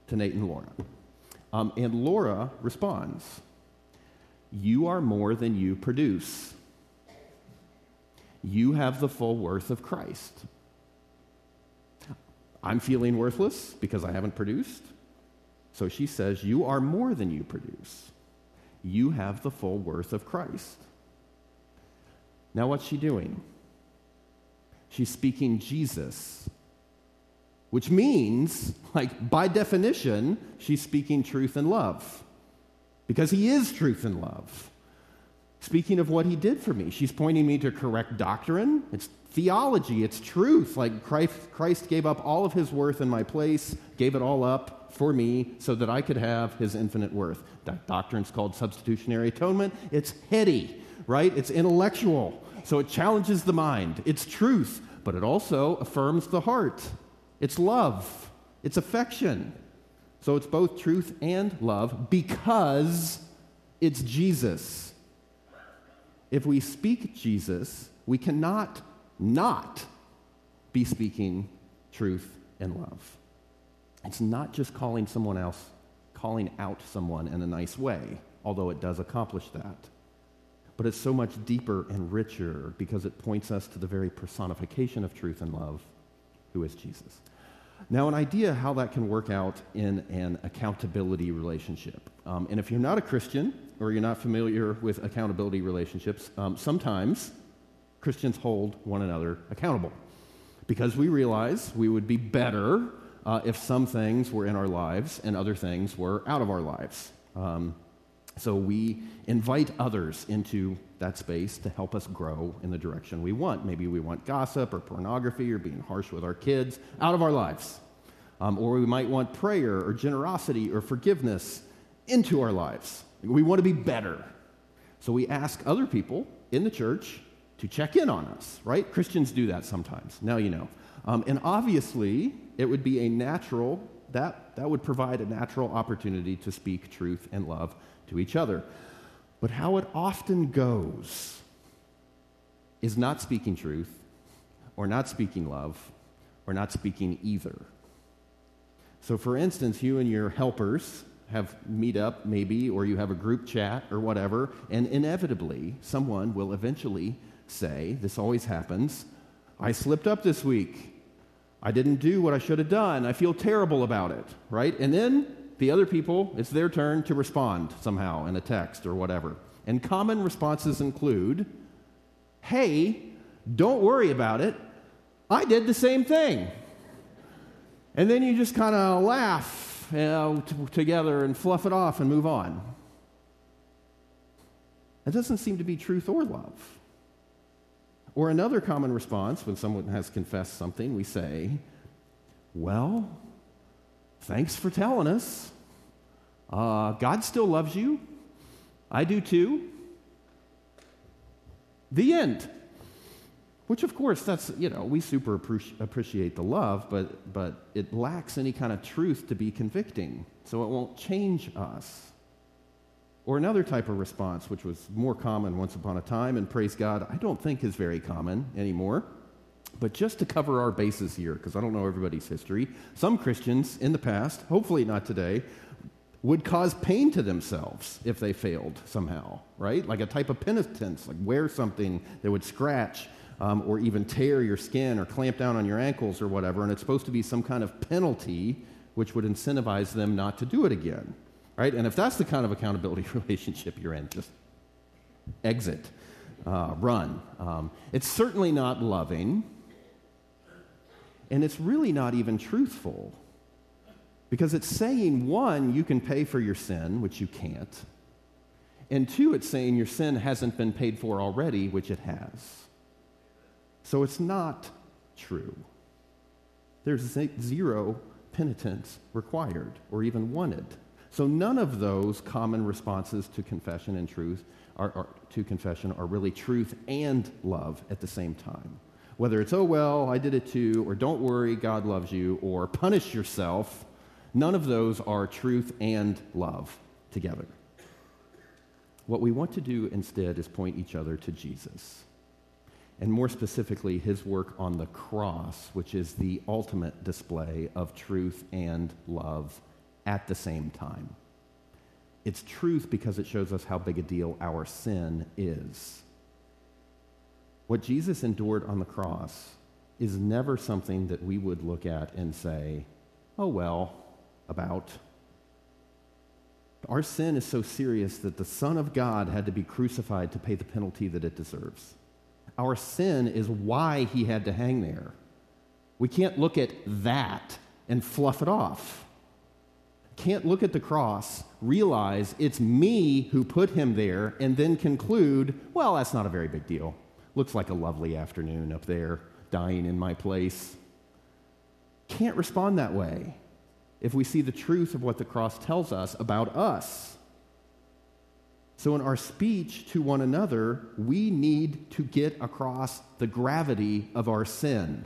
to Nate and Laura. And Laura responds, "You are more than you produce. You have the full worth of Christ." I'm feeling worthless because I haven't produced. So she says, "You are more than you produce. You have the full worth of Christ." Now what's she doing? She's speaking Jesus, which means, like, by definition, she's speaking truth and love, because he is truth and love. Speaking of what he did for me, she's pointing me to correct doctrine. It's theology, it's truth. Like, Christ gave up all of his worth in my place, gave it all up for me so that I could have his infinite worth. That doctrine's called substitutionary atonement. It's heady, right? It's intellectual. So it challenges the mind. It's truth, but it also affirms the heart. It's love. It's affection. So it's both truth and love because it's Jesus. If we speak Jesus, we cannot not be speaking truth and love. It's not just calling out someone in a nice way, although it does accomplish that. But it's so much deeper and richer because it points us to the very personification of truth and love, who is Jesus. Now, an idea how that can work out in an accountability relationship. And if you're not a Christian or you're not familiar with accountability relationships, sometimes Christians hold one another accountable because we realize we would be better if some things were in our lives and other things were out of our lives. So we invite others into that space to help us grow in the direction we want. Maybe we want gossip or pornography or being harsh with our kids out of our lives. Or we might want prayer or generosity or forgiveness into our lives. We want to be better. So we ask other people in the church to check in on us, right? Christians do that sometimes. Now you know. And obviously, it would be a natural, that would provide a natural opportunity to speak truth and love to each other. But how it often goes is not speaking truth, or not speaking love, or not speaking either. So for instance, you and your helpers have meet up maybe, or you have a group chat or whatever, and inevitably someone will eventually say, this always happens, "I slipped up this week. I didn't do what I should have done. I feel terrible about it," right? And then the other people, it's their turn to respond somehow in a text or whatever. And common responses include, "Hey, don't worry about it. I did the same thing." And then you just kind of laugh together and fluff it off and move on. That doesn't seem to be truth or love. Or another common response when someone has confessed something, we say, "Well, thanks for telling us. God still loves you. I do too." The end. Which, of course, that's, we super appreciate the love, but it lacks any kind of truth to be convicting, so it won't change us. Or another type of response, which was more common once upon a time, and praise God, I don't think is very common anymore. But just to cover our bases here, because I don't know everybody's history, some Christians in the past, hopefully not today, would cause pain to themselves if they failed somehow, right? Like a type of penitence, like wear something that would scratch or even tear your skin or clamp down on your ankles or whatever, and it's supposed to be some kind of penalty which would incentivize them not to do it again, right? And if that's the kind of accountability relationship you're in, just exit, run. It's certainly not loving, and it's really not even truthful, because it's saying, one, you can pay for your sin, which you can't, and two, it's saying your sin hasn't been paid for already, which it has. So it's not true. There's zero penitence required or even wanted. So none of those common responses to confession and truth are really truth and love at the same time. Whether it's, "Oh, well, I did it too," or "Don't worry, God loves you," or "Punish yourself," none of those are truth and love together. What we want to do instead is point each other to Jesus, and more specifically, his work on the cross, which is the ultimate display of truth and love at the same time. It's truth because it shows us how big a deal our sin is. What Jesus endured on the cross is never something that we would look at and say, oh, well, about. Our sin is so serious that the Son of God had to be crucified to pay the penalty that it deserves. Our sin is why he had to hang there. We can't look at that and fluff it off. Can't look at the cross, realize it's me who put him there, and then conclude, well, that's not a very big deal. Looks like a lovely afternoon up there, dying in my place. Can't respond that way if we see the truth of what the cross tells us about us. So in our speech to one another, we need to get across the gravity of our sin.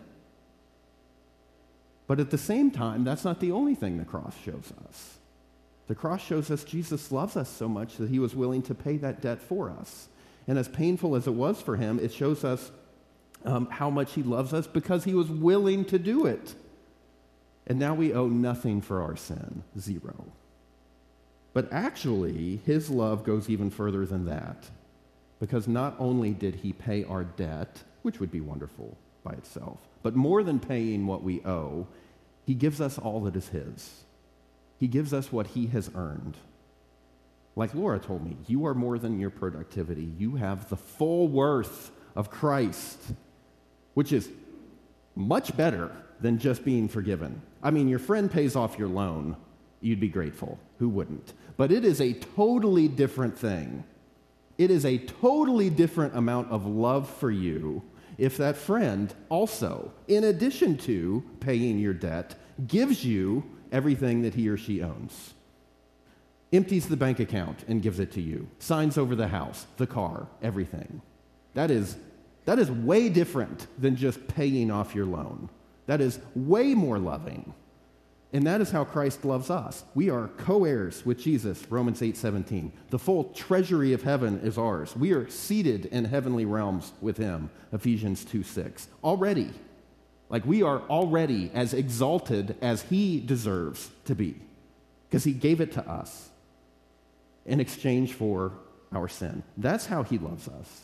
But at the same time, that's not the only thing the cross shows us. The cross shows us Jesus loves us so much that he was willing to pay that debt for us. And as painful as it was for him, it shows us how much he loves us because he was willing to do it. And now we owe nothing for our sin, zero. But actually, his love goes even further than that, because not only did he pay our debt, which would be wonderful by itself, but more than paying what we owe, he gives us all that is his. He gives us what he has earned. Like Laura told me, you are more than your productivity. You have the full worth of Christ, which is much better than just being forgiven. I mean, your friend pays off your loan, you'd be grateful. Who wouldn't? But it is a totally different thing. It is a totally different amount of love for you if that friend also, in addition to paying your debt, gives you everything that he or she owns. Empties the bank account and gives it to you. Signs over the house, the car, everything. That is way different than just paying off your loan. That is way more loving. And that is how Christ loves us. We are co-heirs with Jesus, Romans 8:17. The full treasury of heaven is ours. We are seated in heavenly realms with him, Ephesians 2:6. Already. Like we are already as exalted as he deserves to be, because he gave it to us in exchange for our sin. That's how he loves us.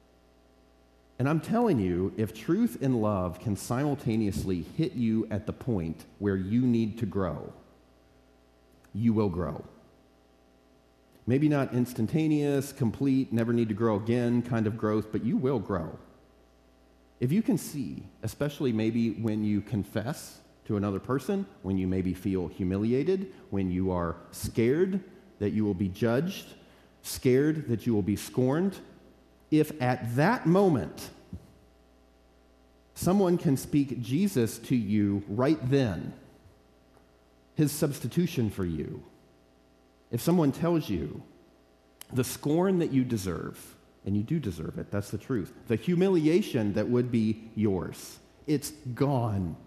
And I'm telling you, if truth and love can simultaneously hit you at the point where you need to grow, you will grow. Maybe not instantaneous, complete, never need to grow again kind of growth, but you will grow. If you can see, especially maybe when you confess to another person, when you maybe feel humiliated, when you are scared that you will be judged, scared that you will be scorned, if at that moment someone can speak Jesus to you right then, his substitution for you, if someone tells you the scorn that you deserve, and you do deserve it, that's the truth, the humiliation that would be yours, it's gone.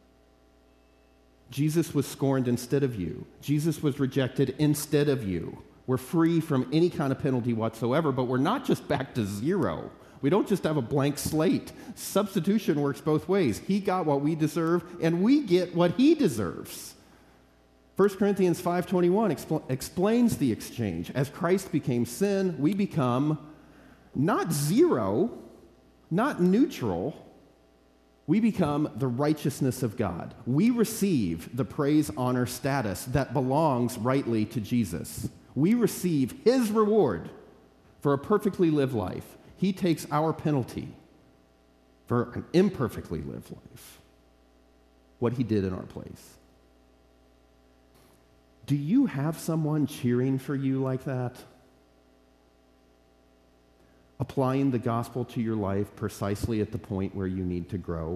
Jesus was scorned instead of you. Jesus was rejected instead of you. We're free from any kind of penalty whatsoever, but we're not just back to zero. We don't just have a blank slate. Substitution works both ways. He got what we deserve, and we get what he deserves. 1 Corinthians 5:21 explains the exchange. As Christ became sin, we become not zero, not neutral. We become the righteousness of God. We receive the praise, honor, status that belongs rightly to Jesus. We receive his reward for a perfectly lived life. He takes our penalty for an imperfectly lived life, what he did in our place. Do you have someone cheering for you like that? Applying the gospel to your life precisely at the point where you need to grow?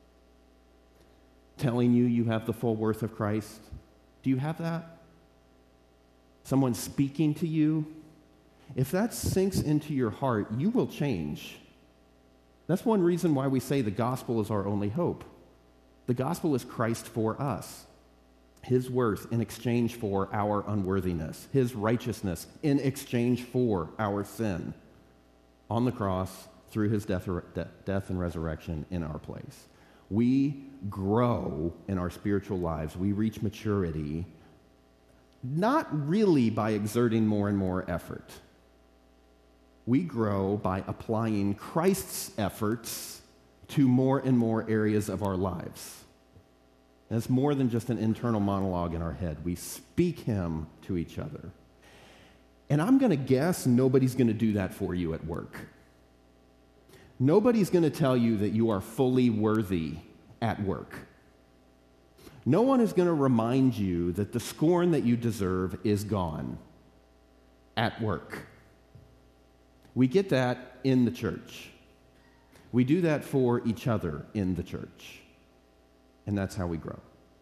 Telling you you have the full worth of Christ? Do you have that? Someone speaking to you? If that sinks into your heart, you will change. That's one reason why we say the gospel is our only hope. The gospel is Christ for us. His worth in exchange for our unworthiness. His righteousness in exchange for our sin. On the cross, through his death and resurrection in our place. We grow in our spiritual lives. We reach maturity not really by exerting more and more effort. We grow by applying Christ's efforts to more and more areas of our lives. And it's more than just an internal monologue in our head. We speak him to each other. And I'm going to guess nobody's going to do that for you at work. Nobody's going to tell you that you are fully worthy at work. No one is going to remind you that the scorn that you deserve is gone at work. We get that in the church. We do that for each other in the church. And that's how we grow.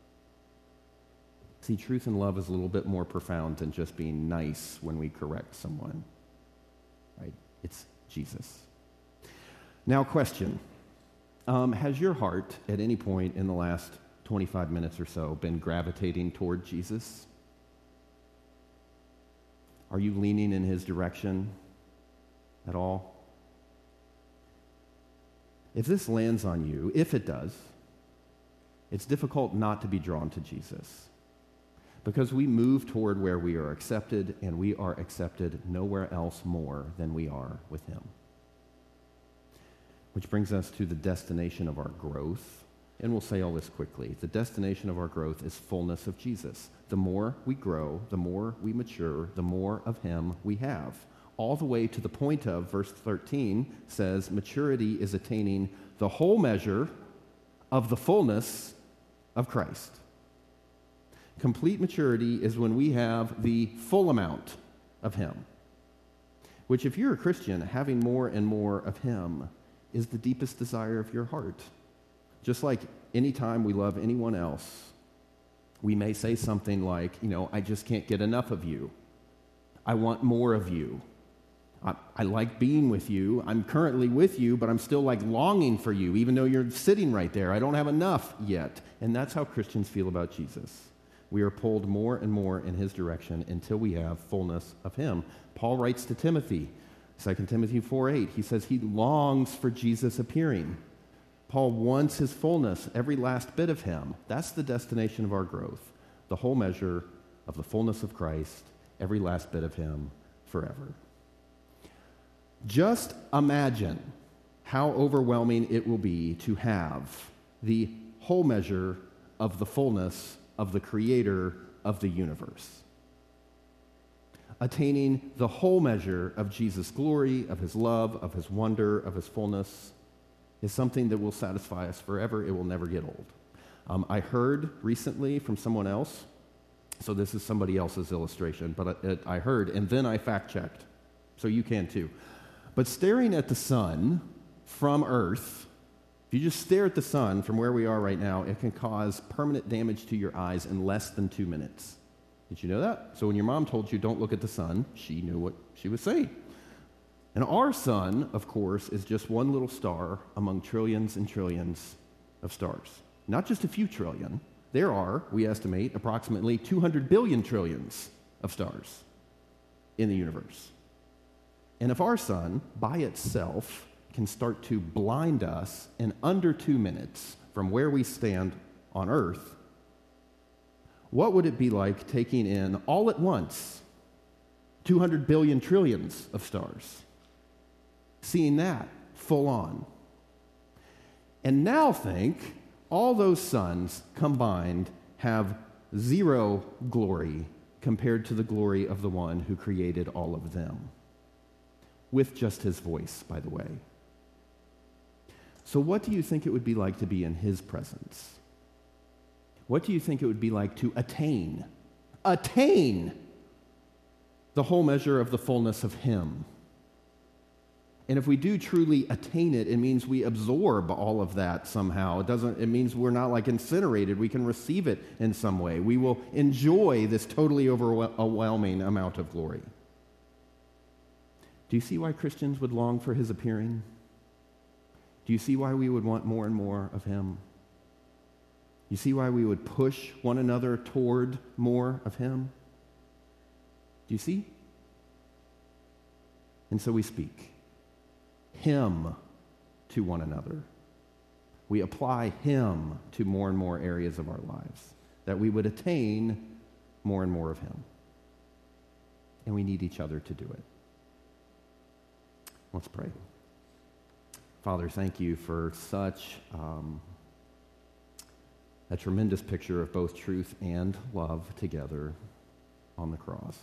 See, truth and love is a little bit more profound than just being nice when we correct someone. Right? It's Jesus. Now, question. Has your heart at any point in the last 25 minutes or so been gravitating toward Jesus? Are you leaning in his direction at all? If this lands on you, if it does, it's difficult not to be drawn to Jesus because we move toward where we are accepted, and we are accepted nowhere else more than we are with him. Which brings us to the destination of our growth. And we'll say all this quickly. The destination of our growth is fullness of Jesus. The more we grow, the more we mature, the more of him we have. All the way to the point of, verse 13 says, maturity is attaining the whole measure of the fullness of Christ. Complete maturity is when we have the full amount of him. Which, if you're a Christian, having more and more of him is the deepest desire of your heart. Just like any time we love anyone else, we may say something like, I just can't get enough of you. I want more of you. I like being with you. I'm currently with you, but I'm still longing for you, even though you're sitting right there. I don't have enough yet. And that's how Christians feel about Jesus. We are pulled more and more in his direction until we have fullness of him. Paul writes to Timothy, 2 Timothy 4:8, he says he longs for Jesus appearing. Paul wants his fullness, every last bit of him. That's the destination of our growth, the whole measure of the fullness of Christ, every last bit of him forever. Just imagine how overwhelming it will be to have the whole measure of the fullness of the creator of the universe. Attaining the whole measure of Jesus' glory, of his love, of his wonder, of his fullness is something that will satisfy us forever. It will never get old. I heard recently from someone else, so this is somebody else's illustration, but I heard, and then I fact-checked, so you can too. But staring at the sun from Earth, if you just stare at the sun from where we are right now, it can cause permanent damage to your eyes in less than 2 minutes. Did you know that? So when your mom told you don't look at the sun, she knew what she was saying. And our sun, of course, is just one little star among trillions and trillions of stars. Not just a few trillion. There are, we estimate, approximately 200 billion trillions of stars in the universe. And if our sun, by itself, can start to blind us in under 2 minutes from where we stand on Earth, what would it be like taking in all at once 200 billion trillions of stars? Seeing that full on. And now think, all those suns combined have zero glory compared to the glory of the one who created all of them. With just his voice, by the way. So what do you think it would be like to be in his presence? What do you think it would be like to attain the whole measure of the fullness of him? And if we do truly attain it, it means we absorb all of that somehow. It means we're not incinerated. We can receive it in some way. We will enjoy this totally overwhelming amount of glory. Do you see why Christians would long for his appearing? Do you see why we would want more and more of him? You see why we would push one another toward more of him? Do you see? And so we speak him to one another. We apply him to more and more areas of our lives, that we would attain more and more of him. And we need each other to do it. Let's pray. Father, thank you for such a tremendous picture of both truth and love together on the cross.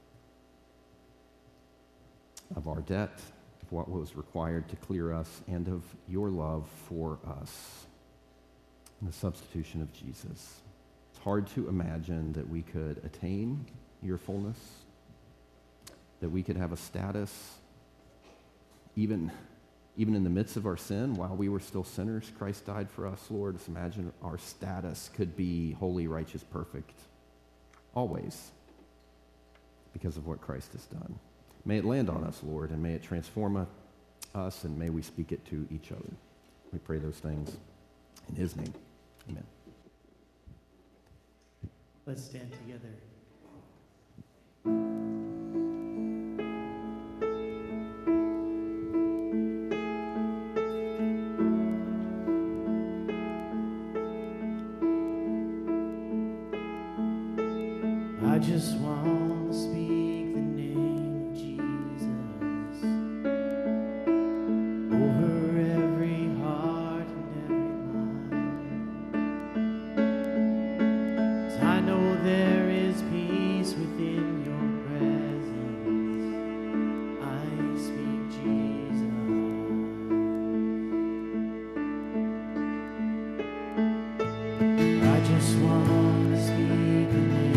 Of our debt, of what was required to clear us, and of your love for us, and the substitution of Jesus. It's hard to imagine that we could attain your fullness, that we could have a status, even in the midst of our sin, while we were still sinners, Christ died for us, Lord. Just imagine our status could be holy, righteous, perfect, always, because of what Christ has done. May it land on us, Lord, and may it transform us, and may we speak it to each other. We pray those things in his name. Amen. Let's stand together. I just want to speak the name of Jesus over every heart and every mind. 'Cause I know there is peace within your presence. I speak Jesus. I just want to speak the name.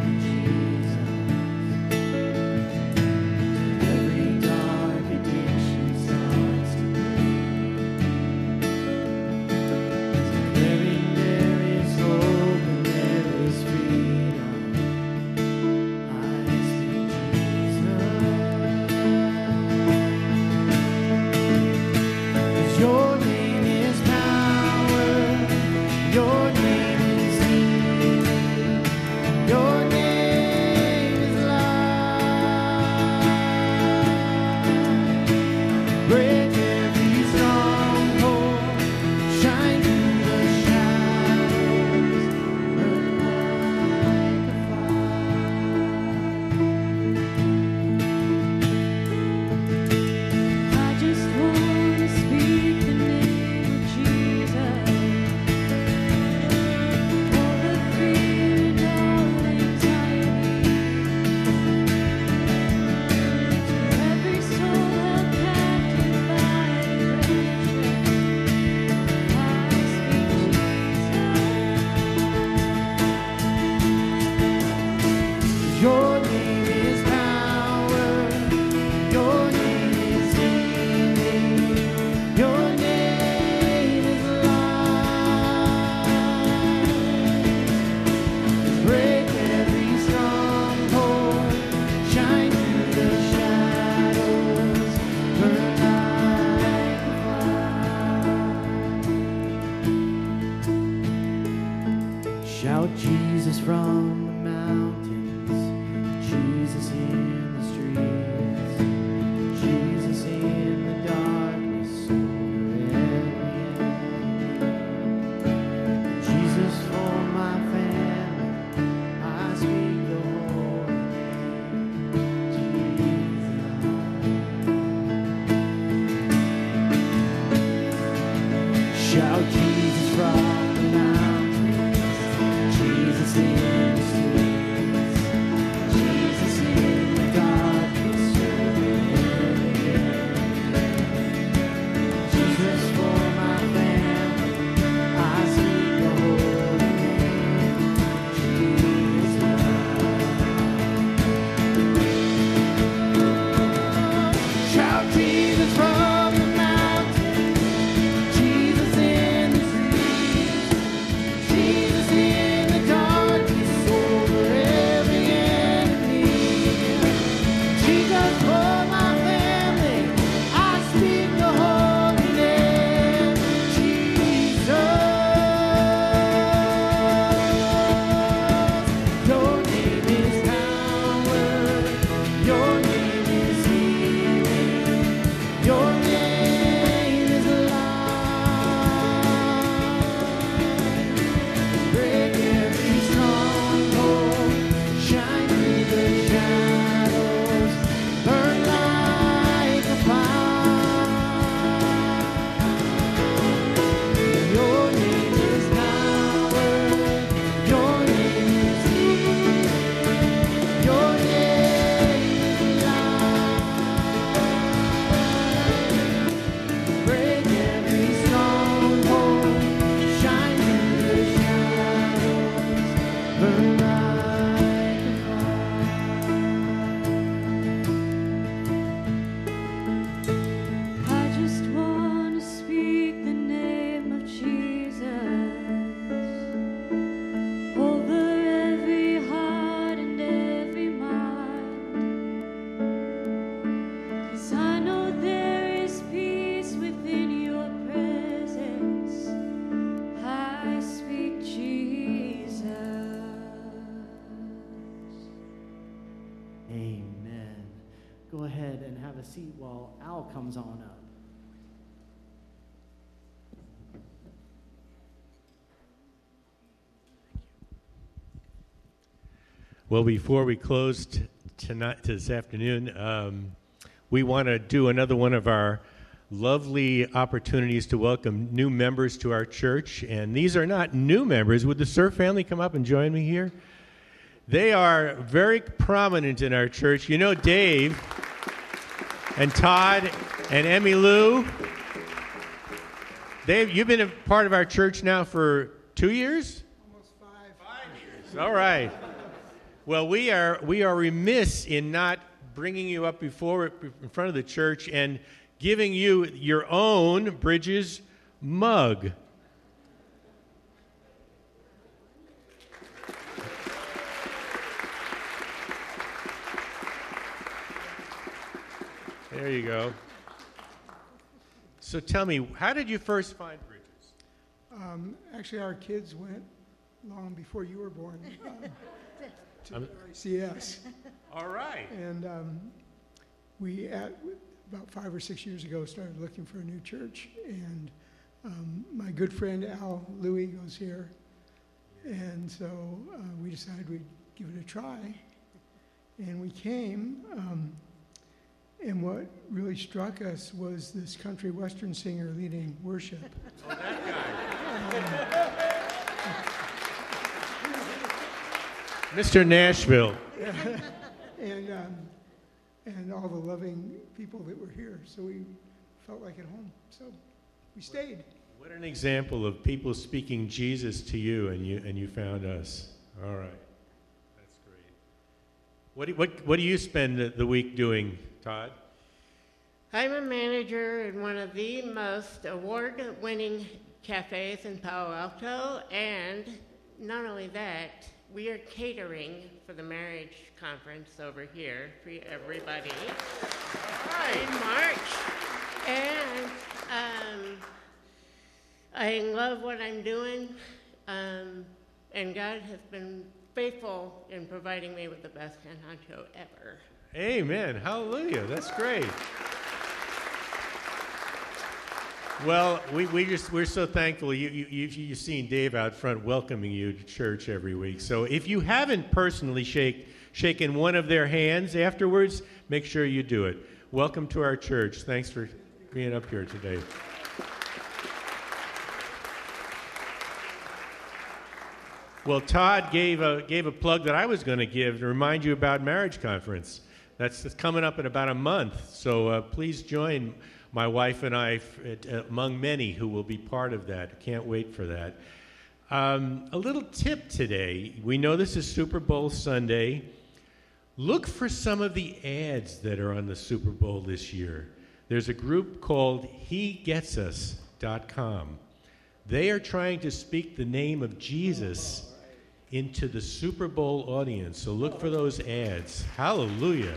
Shout Jesus from the mountains, Jesus in the streets, Jesus in the darkness over every enemy. Jesus for my family, I speak the holy name, Jesus. Shout Jesus from the mountains, Jesus in the streets, a seat while Al comes on up. Well, before we close this afternoon, we want to do another one of our lovely opportunities to welcome new members to our church. And these are not new members. Would the Surf family come up and join me here? They are very prominent in our church. You know Dave and Todd and Emmy Lou. Dave, you've been a part of our church now for 2 years? Almost 5. 5 years. All right. Well, we are remiss in not bringing you up in front of the church and giving you your own Bridges mug. There you go. So tell me, how did you first find Bridges? Actually, our kids went long before you were born to RCS. All right. And we, about 5 or 6 years ago, started looking for a new church. And my good friend Al Louie goes here. And so we decided we'd give it a try. And we came. And what really struck us was this country western singer leading worship. Oh, that guy. Mr. Nashville. And all the loving people that were here. So we felt like at home. So we stayed. What an example of people speaking Jesus to you, and you found us. All right. That's great. What do you spend the week doing, Todd? I'm a manager in one of the most award-winning cafes in Palo Alto, and not only that, we are catering for the marriage conference over here for everybody in March. And I love what I'm doing, and God has been faithful in providing me with the best head honcho ever. Amen. Hallelujah. That's great. Well, we're so thankful. You've seen Dave out front welcoming you to church every week. So if you haven't personally shaken one of their hands afterwards, make sure you do it. Welcome to our church. Thanks for being up here today. Well, Todd gave a plug that I was going to give to remind you about Marriage Conference. That's coming up in about a month. So please join my wife and I, among many who will be part of that. Can't wait for that. A little tip today. We know this is Super Bowl Sunday. Look for some of the ads that are on the Super Bowl this year. There's a group called HeGetsUs.com. They are trying to speak the name of Jesus into the Super Bowl audience. So look for those ads. Hallelujah.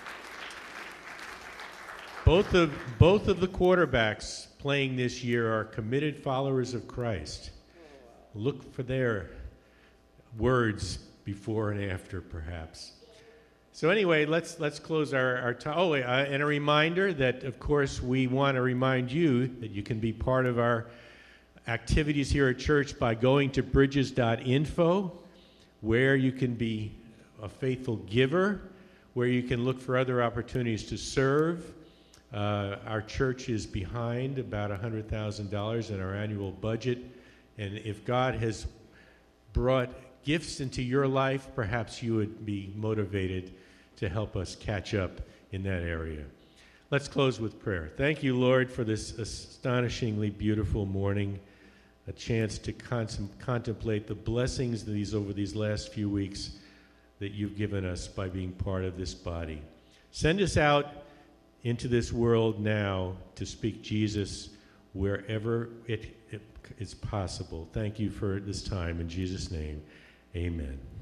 Both of the quarterbacks playing this year are committed followers of Christ. Look for their words before and after, perhaps. So anyway, let's close our time. Oh, and a reminder that, of course, we want to remind you that you can be part of our activities here at church by going to bridges.info, where you can be a faithful giver, where you can look for other opportunities to serve. Our church is behind about $100,000 in our annual budget, and if God has brought gifts into your life, perhaps you would be motivated to help us catch up in that area. Let's close with prayer. Thank you, Lord, for this astonishingly beautiful morning, a chance to contemplate the blessings over these last few weeks that you've given us by being part of this body. Send us out into this world now to speak Jesus wherever it is possible. Thank you for this time. In Jesus' name, amen.